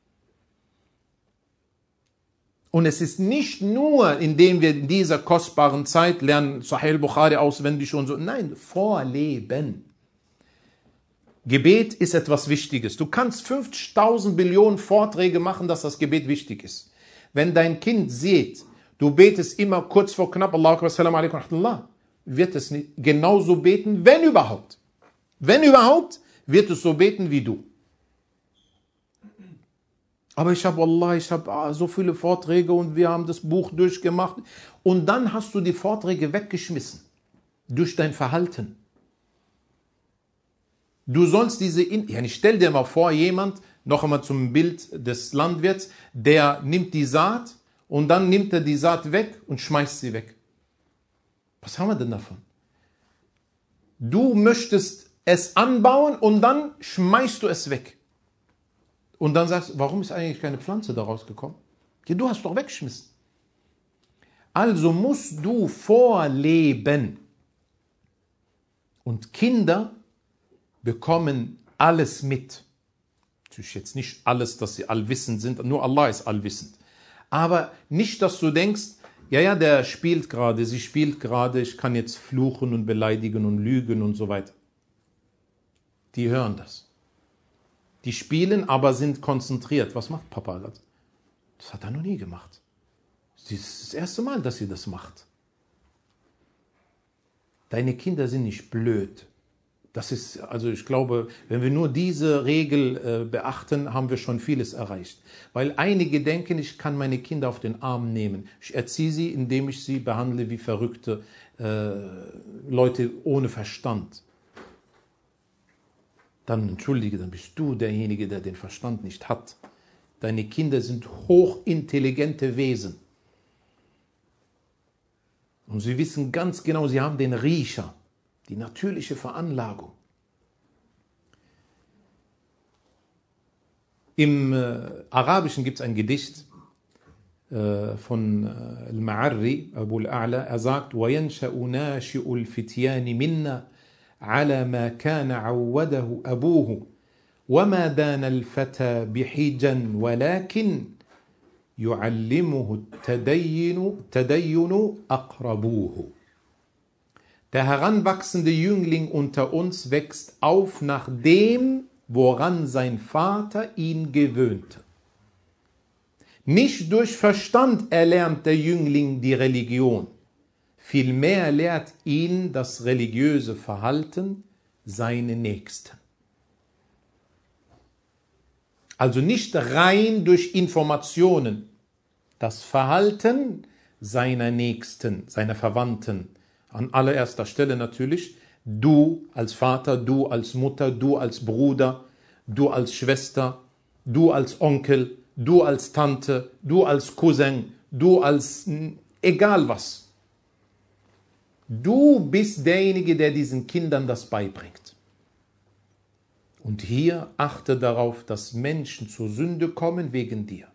Und es ist nicht nur, indem wir in dieser kostbaren Zeit lernen, Sahih al-Bukhari auswendig und so. Nein, vorleben. Gebet ist etwas Wichtiges. Du kannst fünftausend Billionen Vorträge machen, dass das Gebet wichtig ist. Wenn dein Kind sieht, du betest immer kurz vor knapp, Allahu Akbar, Assalamu alaikum, rahmatullah, wird es nicht genauso beten, wenn überhaupt. Wenn überhaupt, wird es so beten wie du. Aber ich habe, Wallah, ich habe ah, so viele Vorträge und wir haben das Buch durchgemacht. Und dann hast du die Vorträge weggeschmissen. Durch dein Verhalten. Du sollst diese, In ja, ich stell dir mal vor, jemand, noch einmal zum Bild des Landwirts, der nimmt die Saat und dann nimmt er die Saat weg und schmeißt sie weg. Was haben wir denn davon? Du möchtest es anbauen und dann schmeißt du es weg. Und dann sagst du, warum ist eigentlich keine Pflanze daraus gekommen? Ja, du hast doch weggeschmissen. Also musst du vorleben. Und Kinder bekommen alles mit. Natürlich jetzt nicht alles, dass sie allwissend sind, nur Allah ist allwissend. Aber nicht, dass du denkst, ja, ja, der spielt gerade, sie spielt gerade, ich kann jetzt fluchen und beleidigen und lügen und so weiter. Die hören das. Die spielen, aber sind konzentriert. Was macht Papa das? Das hat er noch nie gemacht. Das ist das erste Mal, dass sie das macht. Deine Kinder sind nicht blöd. Das ist, also ich glaube, wenn wir nur diese Regel äh, beachten, haben wir schon vieles erreicht. Weil einige denken, ich kann meine Kinder auf den Arm nehmen. Ich erziehe sie, indem ich sie behandle wie verrückte äh, Leute ohne Verstand. Dann entschuldige, dann bist du derjenige, der den Verstand nicht hat. Deine Kinder sind hochintelligente Wesen. Und sie wissen ganz genau, sie haben den Riecher, die natürliche Veranlagung. Im äh, Arabischen gibt es ein Gedicht äh, von äh, Al-Ma'arri, Abu al-A'la. Er sagt, وَيَنْشَأُ نَاشِئُ الْفِتْيَانِ مِنَّا عَلَى مَا كَانَ عَوَّدَهُ أَبُوهُ وَمَا دَانَ الْفَتَى بِحِجًا وَلَكِنْ يُعَلِّمُهُ التَّدَيُّنُ تَدَيُّنُ أَقْرَبُوهُ. Der heranwachsende Jüngling unter uns wächst auf nach dem, woran sein Vater ihn gewöhnte. Nicht durch Verstand erlernt der Jüngling die Religion, vielmehr lehrt ihn das religiöse Verhalten seine Nächsten. Also nicht rein durch Informationen, das Verhalten seiner Nächsten, seiner Verwandten. An allererster Stelle natürlich du als Vater, du als Mutter, du als Bruder, du als Schwester, du als Onkel, du als Tante, du als Cousin, du als egal was. Du bist derjenige, der diesen Kindern das beibringt. Und hier achte darauf, dass Menschen zur Sünde kommen wegen dir.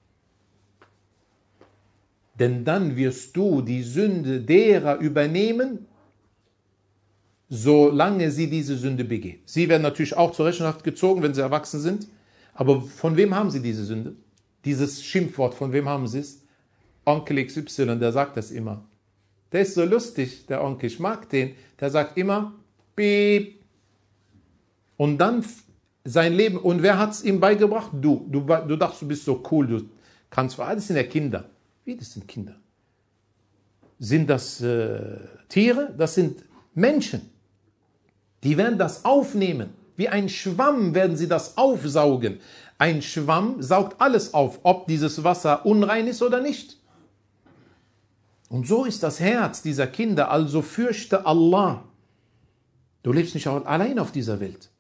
Denn dann wirst du die Sünde derer übernehmen, solange sie diese Sünde begehen. Sie werden natürlich auch zur Rechenschaft gezogen, wenn sie erwachsen sind. Aber von wem haben sie diese Sünde? Dieses Schimpfwort, von wem haben sie es? Onkel X Y, der sagt das immer. Der ist so lustig, der Onkel, ich mag den. Der sagt immer, piep. Und dann sein Leben. Und wer hat es ihm beigebracht? Du. Du, du dachtest, du bist so cool, du kannst, das sind ja Kinder. Wie, das sind Kinder? Sind das äh, Tiere? Das sind Menschen. Die werden das aufnehmen. Wie ein Schwamm werden sie das aufsaugen. Ein Schwamm saugt alles auf, ob dieses Wasser unrein ist oder nicht. Und so ist das Herz dieser Kinder. Also fürchte Allah. Du lebst nicht allein auf dieser Welt.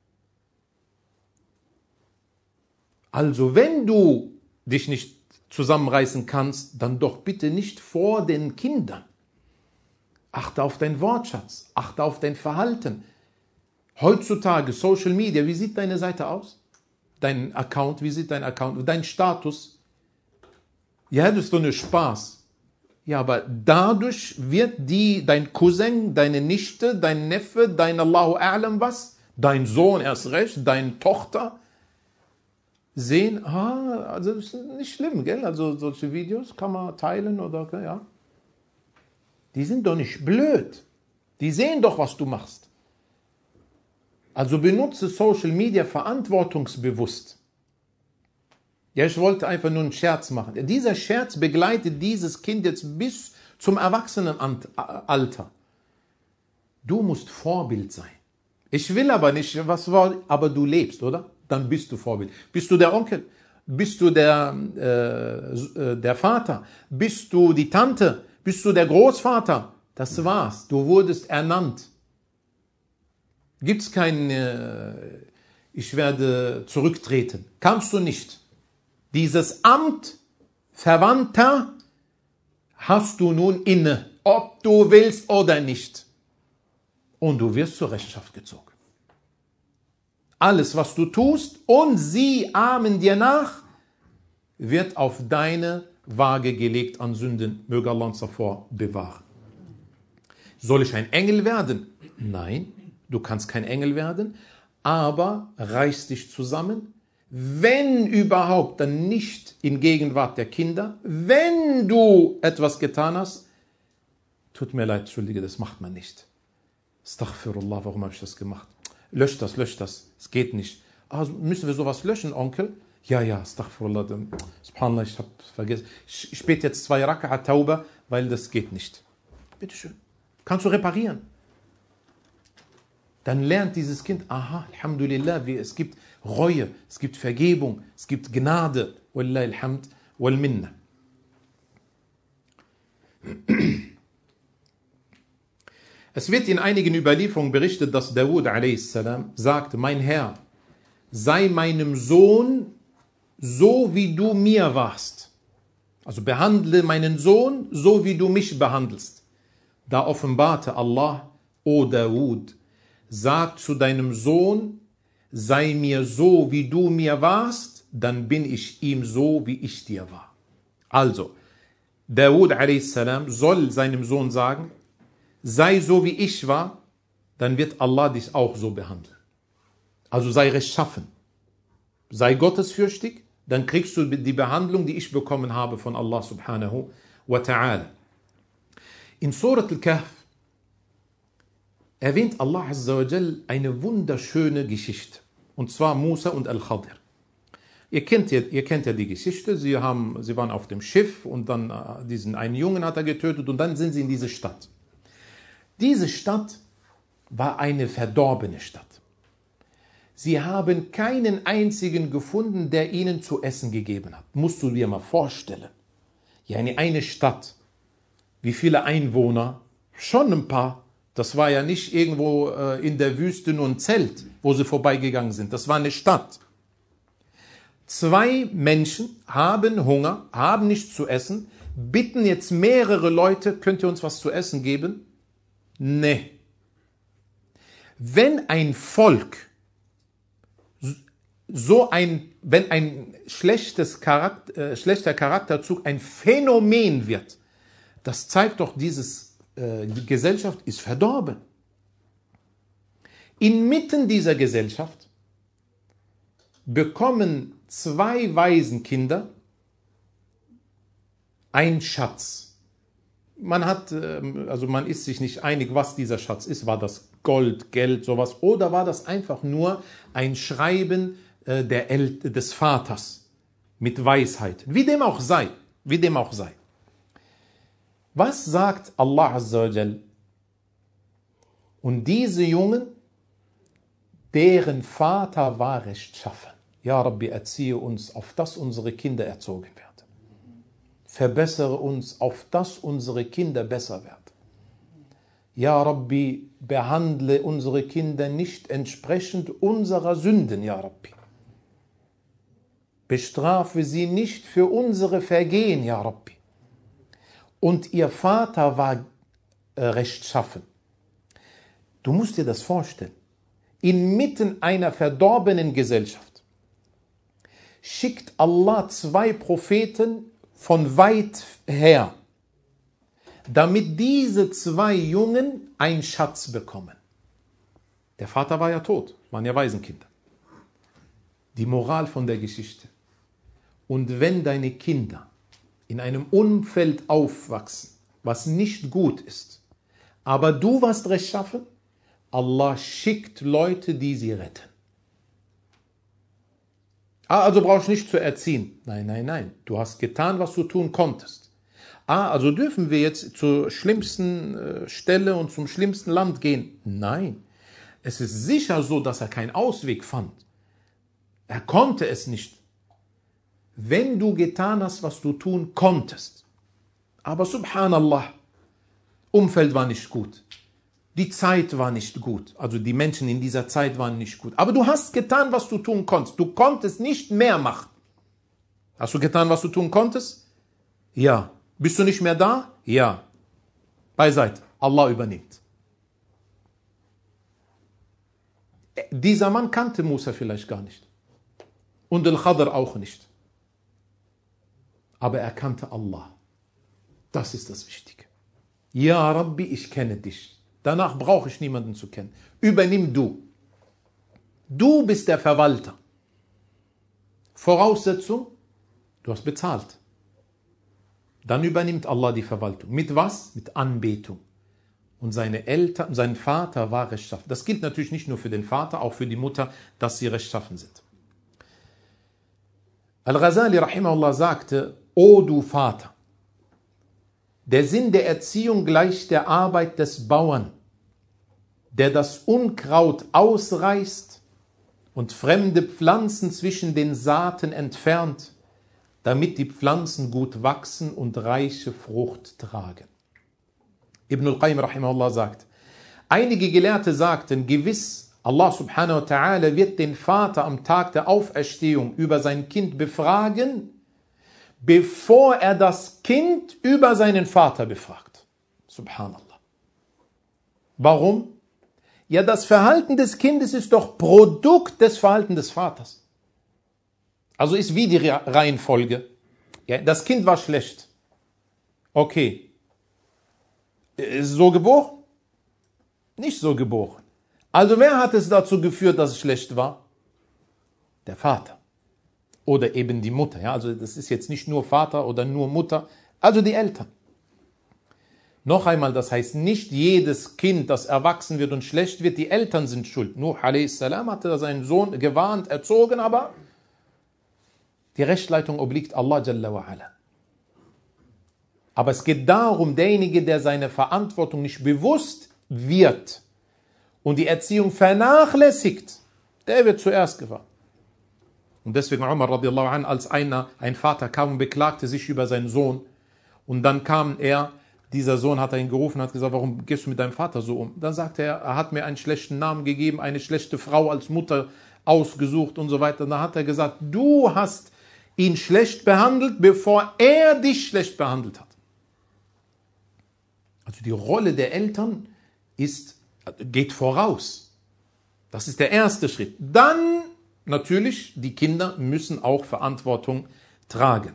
Also wenn du dich nicht zusammenreißen kannst, dann doch bitte nicht vor den Kindern. Achte auf deinen Wortschatz, achte auf dein Verhalten. Heutzutage, Social Media, wie sieht deine Seite aus? Dein Account, wie sieht dein Account, dein Status? Ja, das ist doch nur Spaß. Ja, aber dadurch wird die, dein Cousin, deine Nichte, dein Neffe, dein Allahu A'lam was, dein Sohn erst recht, deine Tochter, sehen, ah, also das ist nicht schlimm, gell? Also solche Videos kann man teilen oder, ja. Die sind doch nicht blöd. Die sehen doch, was du machst. Also benutze Social Media verantwortungsbewusst. Ja, ich wollte einfach nur einen Scherz machen. Dieser Scherz begleitet dieses Kind jetzt bis zum Erwachsenenalter. Du musst Vorbild sein. Ich will aber nicht, was war, aber du lebst, oder? Dann bist du Vorbild. Bist du der Onkel? Bist du der, äh, der Vater? Bist du die Tante? Bist du der Großvater? Das war's. Du wurdest ernannt. Gibt's kein, äh, ich werde zurücktreten. Kannst du nicht. Dieses Amt Verwandter hast du nun inne, ob du willst oder nicht. Und du wirst zur Rechenschaft gezogen. Alles, was du tust, und sie ahmen dir nach, wird auf deine Waage gelegt an Sünden. Möge Allah uns davor bewahren. Soll ich ein Engel werden? Nein, du kannst kein Engel werden, aber reiß dich zusammen, wenn überhaupt, dann nicht in Gegenwart der Kinder. Wenn du etwas getan hast, tut mir leid, Entschuldige, das macht man nicht. Astaghfirullah, warum habe ich das gemacht? Lösch das, lösch das, es geht nicht. Ah, müssen wir sowas löschen, Onkel? Ja, ja, Astaghfirullah, Subhanallah, ich habe vergessen. Ich, ich bete jetzt zwei Raka'a Tauba, weil das geht nicht. Bitteschön, kannst du reparieren. Dann lernt dieses Kind, aha, Alhamdulillah, wie, es gibt Reue, es gibt Vergebung, es gibt Gnade. Wallahi alhamd wal minna. Es wird in einigen Überlieferungen berichtet, dass Dawud a s. sagte, mein Herr, sei meinem Sohn so, wie du mir warst. Also behandle meinen Sohn so, wie du mich behandelst. Da offenbarte Allah, O Dawud, sag zu deinem Sohn, sei mir so, wie du mir warst, dann bin ich ihm so, wie ich dir war. Also, Dawud a s. soll seinem Sohn sagen, sei so, wie ich war, dann wird Allah dich auch so behandeln. Also sei rechtschaffen. Sei gottesfürchtig, dann kriegst du die Behandlung, die ich bekommen habe von Allah subhanahu wa ta'ala. In Surat al-Kahf erwähnt Allah azza wa jal eine wunderschöne Geschichte. Und zwar Musa und Al-Khadir. Ihr kennt, ja, ihr kennt ja die Geschichte. Sie, haben, sie waren auf dem Schiff und dann äh, diesen einen Jungen hat er getötet und dann sind sie in diese Stadt. Diese Stadt war eine verdorbene Stadt. Sie haben keinen einzigen gefunden, der ihnen zu essen gegeben hat. Musst du dir mal vorstellen. Ja, eine Stadt, wie viele Einwohner? Schon ein paar. Das war ja nicht irgendwo äh, in der Wüste nur ein Zelt, wo sie vorbeigegangen sind. Das war eine Stadt. Zwei Menschen haben Hunger, haben nichts zu essen, bitten jetzt mehrere Leute, könnt ihr uns was zu essen geben? Nee. Wenn ein Volk so ein, wenn ein schlechtes Charakter, äh, schlechter Charakterzug ein Phänomen wird, das zeigt doch, dieses, äh, die Gesellschaft ist verdorben. Inmitten dieser Gesellschaft bekommen zwei Waisenkinder einen Schatz. Man hat, also man ist sich nicht einig, was dieser Schatz ist. War das Gold, Geld, sowas? Oder war das einfach nur ein Schreiben der El- des Vaters mit Weisheit? Wie dem auch sei. Wie dem auch sei. Was sagt Allah Azza wa Jal? Und diese Jungen, deren Vater war rechtschaffen. Ja Rabbi, erziehe uns, auf dass unsere Kinder erzogen werden. Verbessere uns, auf dass unsere Kinder besser werden. Ja Rabbi, behandle unsere Kinder nicht entsprechend unserer Sünden, ja Rabbi. Bestrafe sie nicht für unsere Vergehen, ja Rabbi. Und ihr Vater war äh, rechtschaffen. Du musst dir das vorstellen. Inmitten einer verdorbenen Gesellschaft schickt Allah zwei Propheten von weit her, damit diese zwei Jungen einen Schatz bekommen. Der Vater war ja tot, waren ja Waisenkinder. Die Moral von der Geschichte. Und wenn deine Kinder in einem Umfeld aufwachsen, was nicht gut ist, aber du warst rechtschaffen, Allah schickt Leute, die sie retten. Ah, also brauchst du nicht zu erziehen. Nein, nein, nein. Du hast getan, was du tun konntest. Ah, also dürfen wir jetzt zur schlimmsten äh, Stelle und zum schlimmsten Land gehen? Nein. Es ist sicher so, dass er keinen Ausweg fand. Er konnte es nicht. Wenn du getan hast, was du tun konntest. Aber subhanallah, Umfeld war nicht gut. Die Zeit war nicht gut. Also die Menschen in dieser Zeit waren nicht gut. Aber du hast getan, was du tun konntest. Du konntest nicht mehr machen. Hast du getan, was du tun konntest? Ja. Bist du nicht mehr da? Ja. Beiseite. Allah übernimmt. Dieser Mann kannte Musa vielleicht gar nicht. Und Al-Khadr auch nicht. Aber er kannte Allah. Das ist das Wichtige. Ja, Rabbi, ich kenne dich. Danach brauche ich niemanden zu kennen. Übernimm du. Du bist der Verwalter. Voraussetzung, du hast bezahlt. Dann übernimmt Allah die Verwaltung. Mit was? Mit Anbetung. Und seine Eltern, sein Vater war rechtschaffen. Das gilt natürlich nicht nur für den Vater, auch für die Mutter, dass sie rechtschaffen sind. Al-Ghazali rahimahullah sagte, O du Vater, der Sinn der Erziehung gleicht der Arbeit des Bauern, der das Unkraut ausreißt und fremde Pflanzen zwischen den Saaten entfernt, damit die Pflanzen gut wachsen und reiche Frucht tragen. Ibn al-Qayyim rahimahullah sagt, einige Gelehrte sagten, gewiss, Allah subhanahu wa ta'ala wird den Vater am Tag der Auferstehung über sein Kind befragen, bevor er das Kind über seinen Vater befragt. Subhanallah. Warum? Ja, das Verhalten des Kindes ist doch Produkt des Verhaltens des Vaters. Also ist wie die Reihenfolge. Ja, das Kind war schlecht. Okay. Ist so geboren? Nicht so geboren. Also wer hat es dazu geführt, dass es schlecht war? Der Vater. Oder eben die Mutter. Ja, also das ist jetzt nicht nur Vater oder nur Mutter, also die Eltern. Noch einmal, das heißt, nicht jedes Kind, das erwachsen wird und schlecht wird, die Eltern sind schuld. Nuh a.s. hatte seinen Sohn gewarnt, erzogen, aber die Rechtsleitung obliegt Allah Jalla wa Ala. Aber es geht darum, derjenige, der seine Verantwortung nicht bewusst wird und die Erziehung vernachlässigt, der wird zuerst gewarnt. Und deswegen Umar radiallahu anh, als einer, ein Vater kam und beklagte sich über seinen Sohn. Und dann kam er, dieser Sohn hat ihn gerufen und hat gesagt, warum gehst du mit deinem Vater so um? Dann sagte er, er hat mir einen schlechten Namen gegeben, eine schlechte Frau als Mutter ausgesucht und so weiter. Und dann hat er gesagt, du hast ihn schlecht behandelt, bevor er dich schlecht behandelt hat. Also die Rolle der Eltern ist, geht voraus. Das ist der erste Schritt. Dann natürlich, die Kinder müssen auch Verantwortung tragen.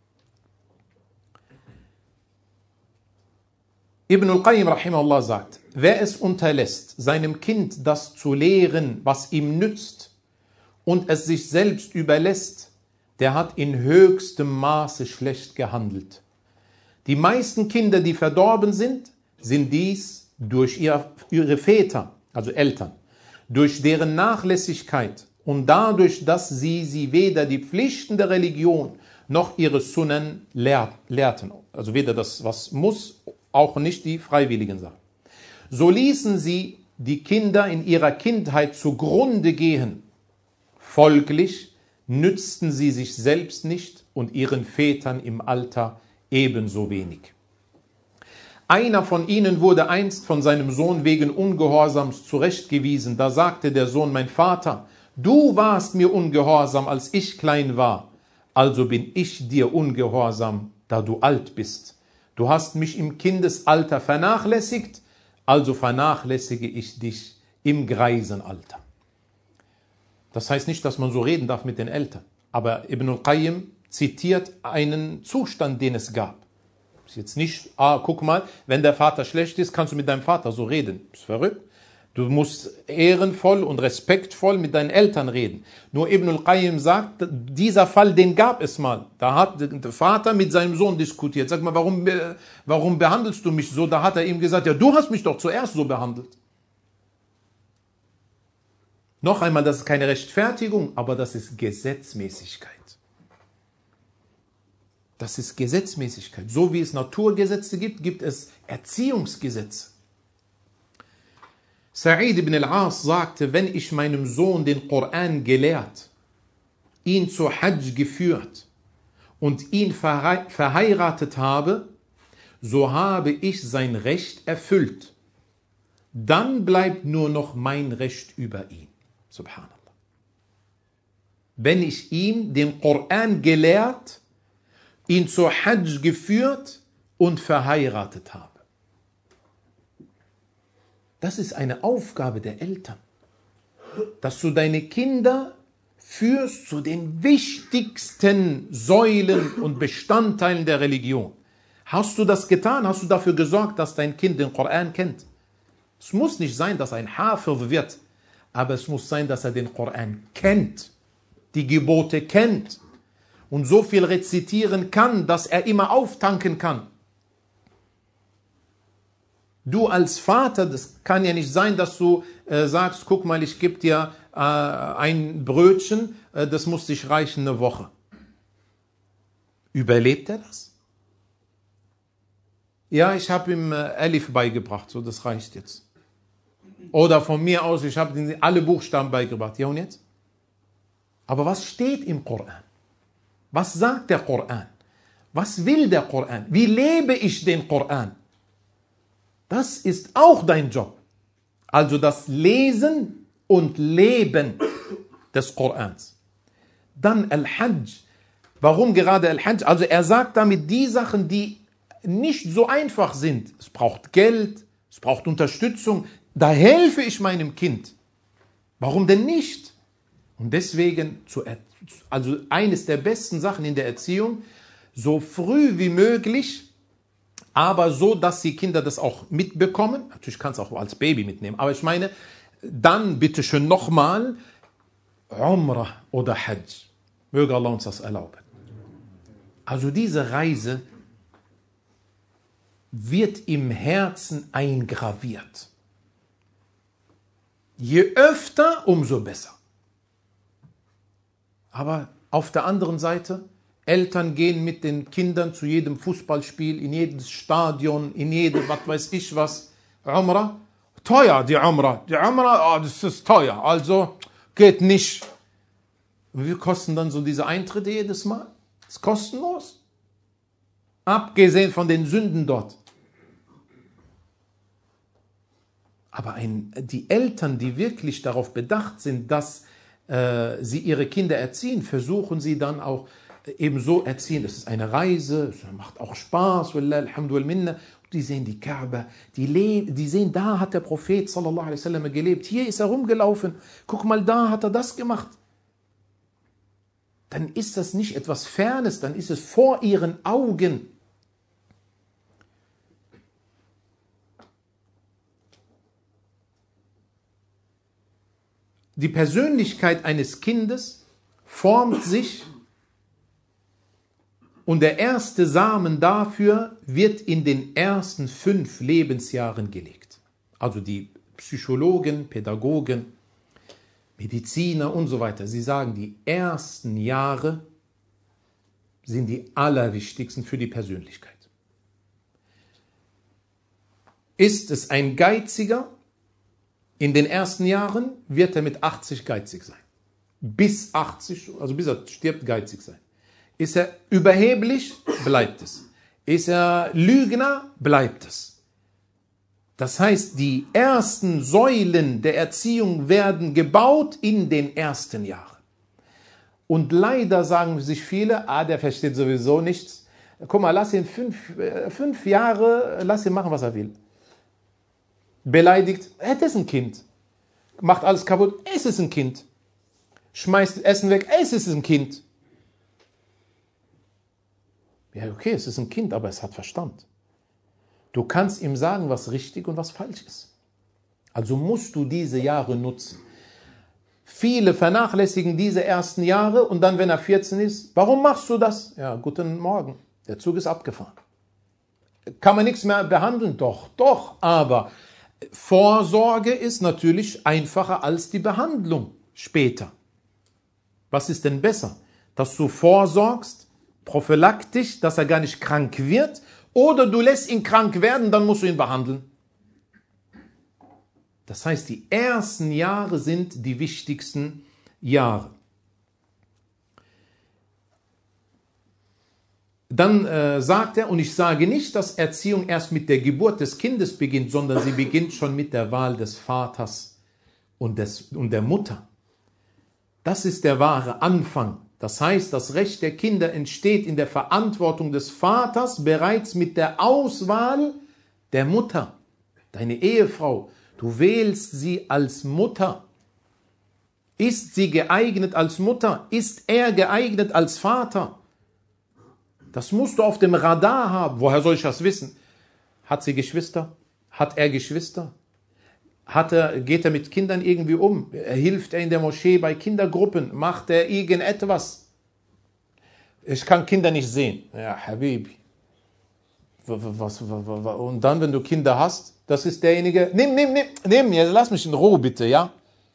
Ibn al-Qayyim rahimahullah sagt, wer es unterlässt, seinem Kind das zu lehren, was ihm nützt, und es sich selbst überlässt, der hat in höchstem Maße schlecht gehandelt. Die meisten Kinder, die verdorben sind, sind dies durch ihre Väter, also Eltern, durch deren Nachlässigkeit und dadurch, dass sie sie weder die Pflichten der Religion noch ihre Sunnen lehr- lehrten, also weder das, was muss, auch nicht die freiwilligen Sachen. So ließen sie die Kinder in ihrer Kindheit zugrunde gehen. Folglich nützten sie sich selbst nicht und ihren Vätern im Alter ebenso wenig. Einer von ihnen wurde einst von seinem Sohn wegen Ungehorsams zurechtgewiesen. Da sagte der Sohn, mein Vater, du warst mir ungehorsam, als ich klein war, also bin ich dir ungehorsam, da du alt bist. Du hast mich im Kindesalter vernachlässigt, also vernachlässige ich dich im Greisenalter. Das heißt nicht, dass man so reden darf mit den Eltern, aber Ibn al-Qayyim zitiert einen Zustand, den es gab. Ist jetzt nicht, ah, guck mal, wenn der Vater schlecht ist, kannst du mit deinem Vater so reden. Ist verrückt. Du musst ehrenvoll und respektvoll mit deinen Eltern reden. Nur Ibn al-Qayyim sagt, dieser Fall, den gab es mal. Da hat der Vater mit seinem Sohn diskutiert. Sag mal, warum, warum behandelst du mich so? Da hat er ihm gesagt, ja, du hast mich doch zuerst so behandelt. Noch einmal, das ist keine Rechtfertigung, aber das ist Gesetzmäßigkeit. Das ist Gesetzmäßigkeit. So wie es Naturgesetze gibt, gibt es Erziehungsgesetze. Sa'id ibn al-As sagte, wenn ich meinem Sohn den Koran gelehrt, ihn zur Hajj geführt und ihn verheiratet habe, so habe ich sein Recht erfüllt. Dann bleibt nur noch mein Recht über ihn. Subhanallah. Wenn ich ihm den Koran gelehrt, ihn zur Hajj geführt und verheiratet habe. Das ist eine Aufgabe der Eltern, dass du deine Kinder führst zu den wichtigsten Säulen und Bestandteilen der Religion. Hast du das getan? Hast du dafür gesorgt, dass dein Kind den Koran kennt? Es muss nicht sein, dass er ein Hafid wird, aber es muss sein, dass er den Koran kennt, die Gebote kennt und so viel rezitieren kann, dass er immer auftanken kann. Du als Vater, das kann ja nicht sein, dass du äh, sagst, guck mal, ich gebe dir äh, ein Brötchen, äh, das muss dich reichen eine Woche. Überlebt er das? Ja, ich habe ihm äh, Alif beigebracht, so das reicht jetzt. Oder von mir aus, ich habe ihm alle Buchstaben beigebracht. Ja und jetzt? Aber was steht im Koran? Was sagt der Koran? Was will der Koran? Wie lebe ich den Koran? Das ist auch dein Job. Also das Lesen und Leben des Korans. Dann Al-Hajj. Warum gerade Al-Hajj? Also er sagt damit die Sachen, die nicht so einfach sind. Es braucht Geld, es braucht Unterstützung. Da helfe ich meinem Kind. Warum denn nicht? Und deswegen, also eines der besten Sachen in der Erziehung, so früh wie möglich, aber so, dass die Kinder das auch mitbekommen. Natürlich kannst du auch als Baby mitnehmen. Aber ich meine, dann bitte schön nochmal Umrah oder Hajj. Möge Allah uns das erlauben. Also diese Reise wird im Herzen eingraviert. Je öfter, umso besser. Aber auf der anderen Seite, Eltern gehen mit den Kindern zu jedem Fußballspiel, in jedes Stadion, in jede, was weiß ich was, Umrah. Teuer, die Umrah. Die Umrah, oh, das ist teuer, also geht nicht. Und wir kosten dann so diese Eintritte jedes Mal. Das ist kostenlos. Abgesehen von den Sünden dort. Aber ein, die Eltern, die wirklich darauf bedacht sind, dass äh, sie ihre Kinder erziehen, versuchen sie dann auch eben so erziehen. Es ist eine Reise, es macht auch Spaß, alhamdulillah. Die sehen die Kaaba, die, le- die sehen, da hat der Prophet sallallahu alaihi wasallam gelebt, hier ist er rumgelaufen, guck mal, da hat er das gemacht. Dann ist das nicht etwas Fernes, dann ist es vor ihren Augen. Die Persönlichkeit eines Kindes formt sich und der erste Samen dafür wird in den ersten fünf Lebensjahren gelegt. Also die Psychologen, Pädagogen, Mediziner und so weiter, sie sagen, die ersten Jahre sind die allerwichtigsten für die Persönlichkeit. Ist es ein Geiziger, in den ersten Jahren wird er mit achtzig geizig sein. Bis achtzig, also bis er stirbt, geizig sein. Ist er überheblich, bleibt es. Ist er Lügner, bleibt es. Das heißt, die ersten Säulen der Erziehung werden gebaut in den ersten Jahren. Und leider sagen sich viele, ah, der versteht sowieso nichts. Guck mal, lass ihn fünf, äh, fünf Jahre, lass ihn machen, was er will. Beleidigt, es ist ein Kind. Macht alles kaputt, es ist ein Kind. Schmeißt Essen weg, es ist ein Kind. Ja, okay, es ist ein Kind, aber es hat Verstand. Du kannst ihm sagen, was richtig und was falsch ist. Also musst du diese Jahre nutzen. Viele vernachlässigen diese ersten Jahre und dann, wenn er vierzehn ist, warum machst du das? Ja, guten Morgen, der Zug ist abgefahren. Kann man nichts mehr behandeln? Doch, doch, aber Vorsorge ist natürlich einfacher als die Behandlung später. Was ist denn besser? Dass du vorsorgst, prophylaktisch, dass er gar nicht krank wird, oder du lässt ihn krank werden, dann musst du ihn behandeln. Das heißt, die ersten Jahre sind die wichtigsten Jahre. Dann äh, sagt er, und ich sage nicht, dass Erziehung erst mit der Geburt des Kindes beginnt, sondern sie beginnt schon mit der Wahl des Vaters und, des, und der Mutter. Das ist der wahre Anfang. Das heißt, das Recht der Kinder entsteht in der Verantwortung des Vaters bereits mit der Auswahl der Mutter. Deine Ehefrau, du wählst sie als Mutter. Ist sie geeignet als Mutter? Ist er geeignet als Vater? Das musst du auf dem Radar haben. Woher soll ich das wissen? Hat sie Geschwister? Hat er Geschwister? Hat er, geht er mit Kindern irgendwie um? Hilft er in der Moschee bei Kindergruppen? Macht er irgendetwas? Ich kann Kinder nicht sehen. Ja, Habibi. Was, was, was, und dann, wenn du Kinder hast, das ist derjenige, nimm, nimm, nimm, nimm, jetzt lass mich in Ruhe bitte, ja?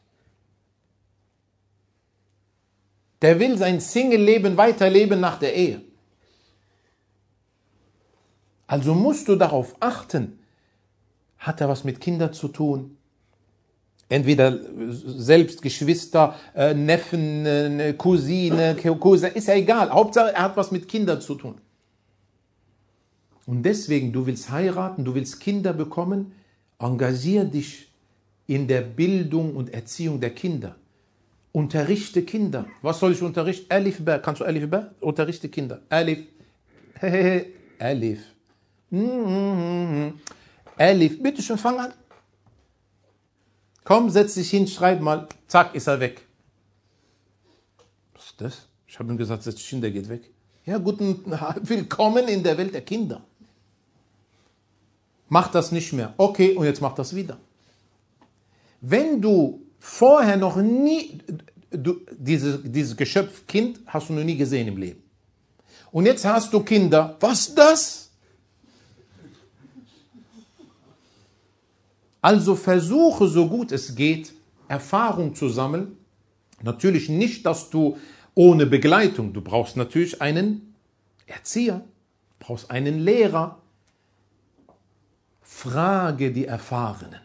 Der will sein Single-Leben weiterleben nach der Ehe. Also musst du darauf achten, hat er was mit Kindern zu tun? Entweder selbst Geschwister, äh, Neffen, äh, Cousine, Cousine, ist ja egal. Hauptsache, er hat was mit Kindern zu tun. Und deswegen, du willst heiraten, du willst Kinder bekommen, engagier dich in der Bildung und Erziehung der Kinder. Unterrichte Kinder. Was soll ich unterrichten? Alif, Ba. Kannst du Alif, Ba? Unterrichte Kinder. Alif. Hehehe. Alif. Mm-hmm. Alif. Bitte schön, fang an. Komm, setz dich hin, schreib mal. Zack, ist er weg. Was ist das? Ich habe ihm gesagt, setz dich hin, der geht weg. Ja, guten, willkommen in der Welt der Kinder. Mach das nicht mehr. Okay, und jetzt mach das wieder. Wenn du vorher noch nie, du, diese, dieses Geschöpf Kind hast du noch nie gesehen im Leben. Und jetzt hast du Kinder. Was ist das? Also versuche, so gut es geht, Erfahrung zu sammeln. Natürlich nicht, dass du ohne Begleitung, du brauchst natürlich einen Erzieher, du brauchst einen Lehrer. Frage die Erfahrenen.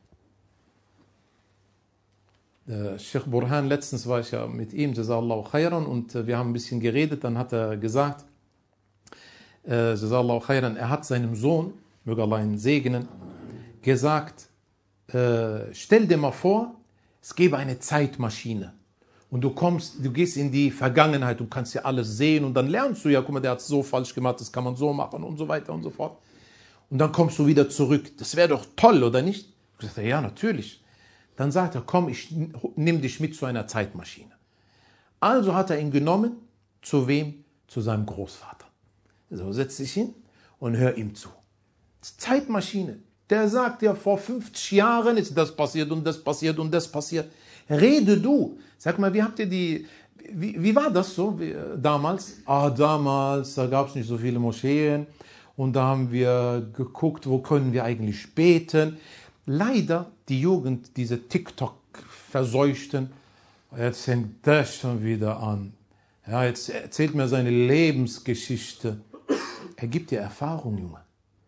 Der Sheikh Burhan, letztens war ich ja mit ihm, Jazallahu khairan, und wir haben ein bisschen geredet, dann hat er gesagt, äh, Jazallahu khairan, er hat seinem Sohn, möge Allah ihn segnen, gesagt, äh, stell dir mal vor, es gäbe eine Zeitmaschine und du kommst, du gehst in die Vergangenheit, du kannst ja alles sehen und dann lernst du ja, guck mal, der hat es so falsch gemacht, das kann man so machen und so weiter und so fort. Und dann kommst du wieder zurück. Das wäre doch toll, oder nicht? Ich sagte, ja, natürlich. Dann sagt er, komm, ich nehme dich mit zu einer Zeitmaschine. Also hat er ihn genommen, zu wem? Zu seinem Großvater. So, setz dich hin und hör ihm zu. Zeitmaschine. Der sagt ja, vor fünfzig Jahren ist das passiert und das passiert und das passiert. Rede du. Sag mal, wie habt ihr die, wie, wie war das so wie, damals? Ah, damals, da gab es nicht so viele Moscheen. Und da haben wir geguckt, wo können wir eigentlich beten. Leider, die Jugend, diese TikTok-Verseuchten, jetzt fängt das schon wieder an. Ja, jetzt erzählt mir seine Lebensgeschichte. Er gibt dir Erfahrung, Junge.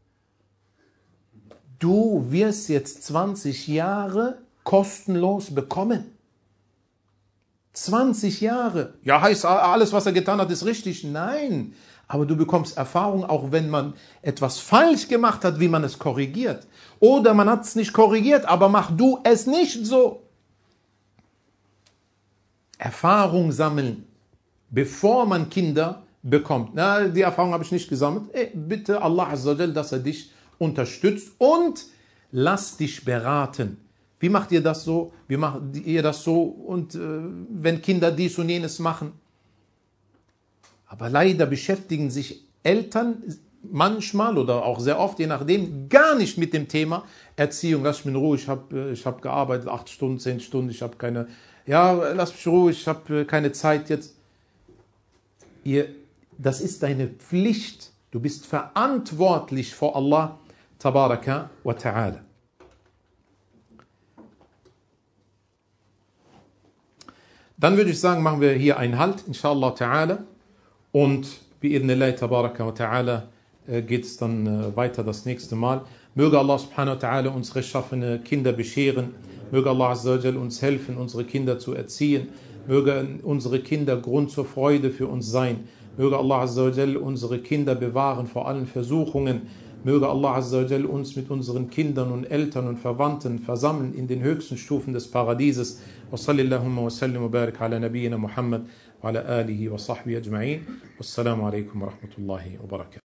Du wirst jetzt zwanzig Jahre kostenlos bekommen. zwanzig Jahre. Ja, heißt alles, was er getan hat, ist richtig? Nein. Aber du bekommst Erfahrung, auch wenn man etwas falsch gemacht hat, wie man es korrigiert. Oder man hat es nicht korrigiert, aber mach du es nicht so. Erfahrung sammeln, bevor man Kinder bekommt. Na, die Erfahrung habe ich nicht gesammelt. Ey, bitte Allah Azza wa Jal, dass er dich unterstützt und lass dich beraten. Wie macht ihr das so? Wie macht ihr das so? Und äh, wenn Kinder dies und jenes machen? Aber leider beschäftigen sich Eltern manchmal oder auch sehr oft, je nachdem, gar nicht mit dem Thema Erziehung. Lass mich in Ruhe, ich habe ich hab gearbeitet, acht Stunden, zehn Stunden, ich habe keine, ja, lass mich in Ruhe, ich habe keine Zeit jetzt. Ihr, das ist deine Pflicht. Du bist verantwortlich vor Allah, Tabaraka wa Ta'ala. Dann würde ich sagen, machen wir hier einen Halt, inshallah ta'ala. Und bi'idhnillahi tabaraka wa ta'ala geht es dann weiter das nächste Mal. Möge Allah subhanahu wa ta'ala uns rechtschaffene Kinder bescheren. Möge Allah azza wa jal uns helfen, unsere Kinder zu erziehen. Möge unsere Kinder Grund zur Freude für uns sein. Möge Allah azza wa jal unsere Kinder bewahren vor allen Versuchungen. Möge Allah azza wa jal uns mit unseren Kindern und Eltern und Verwandten versammeln in den höchsten Stufen des Paradieses. Wa sallallahu wa sallim wa barik ala nabiyyina Muhammad wa ala alihi wa sahbihi ajma'in. Wassalamu alaikum wa rahmatullahi wa barakatuh.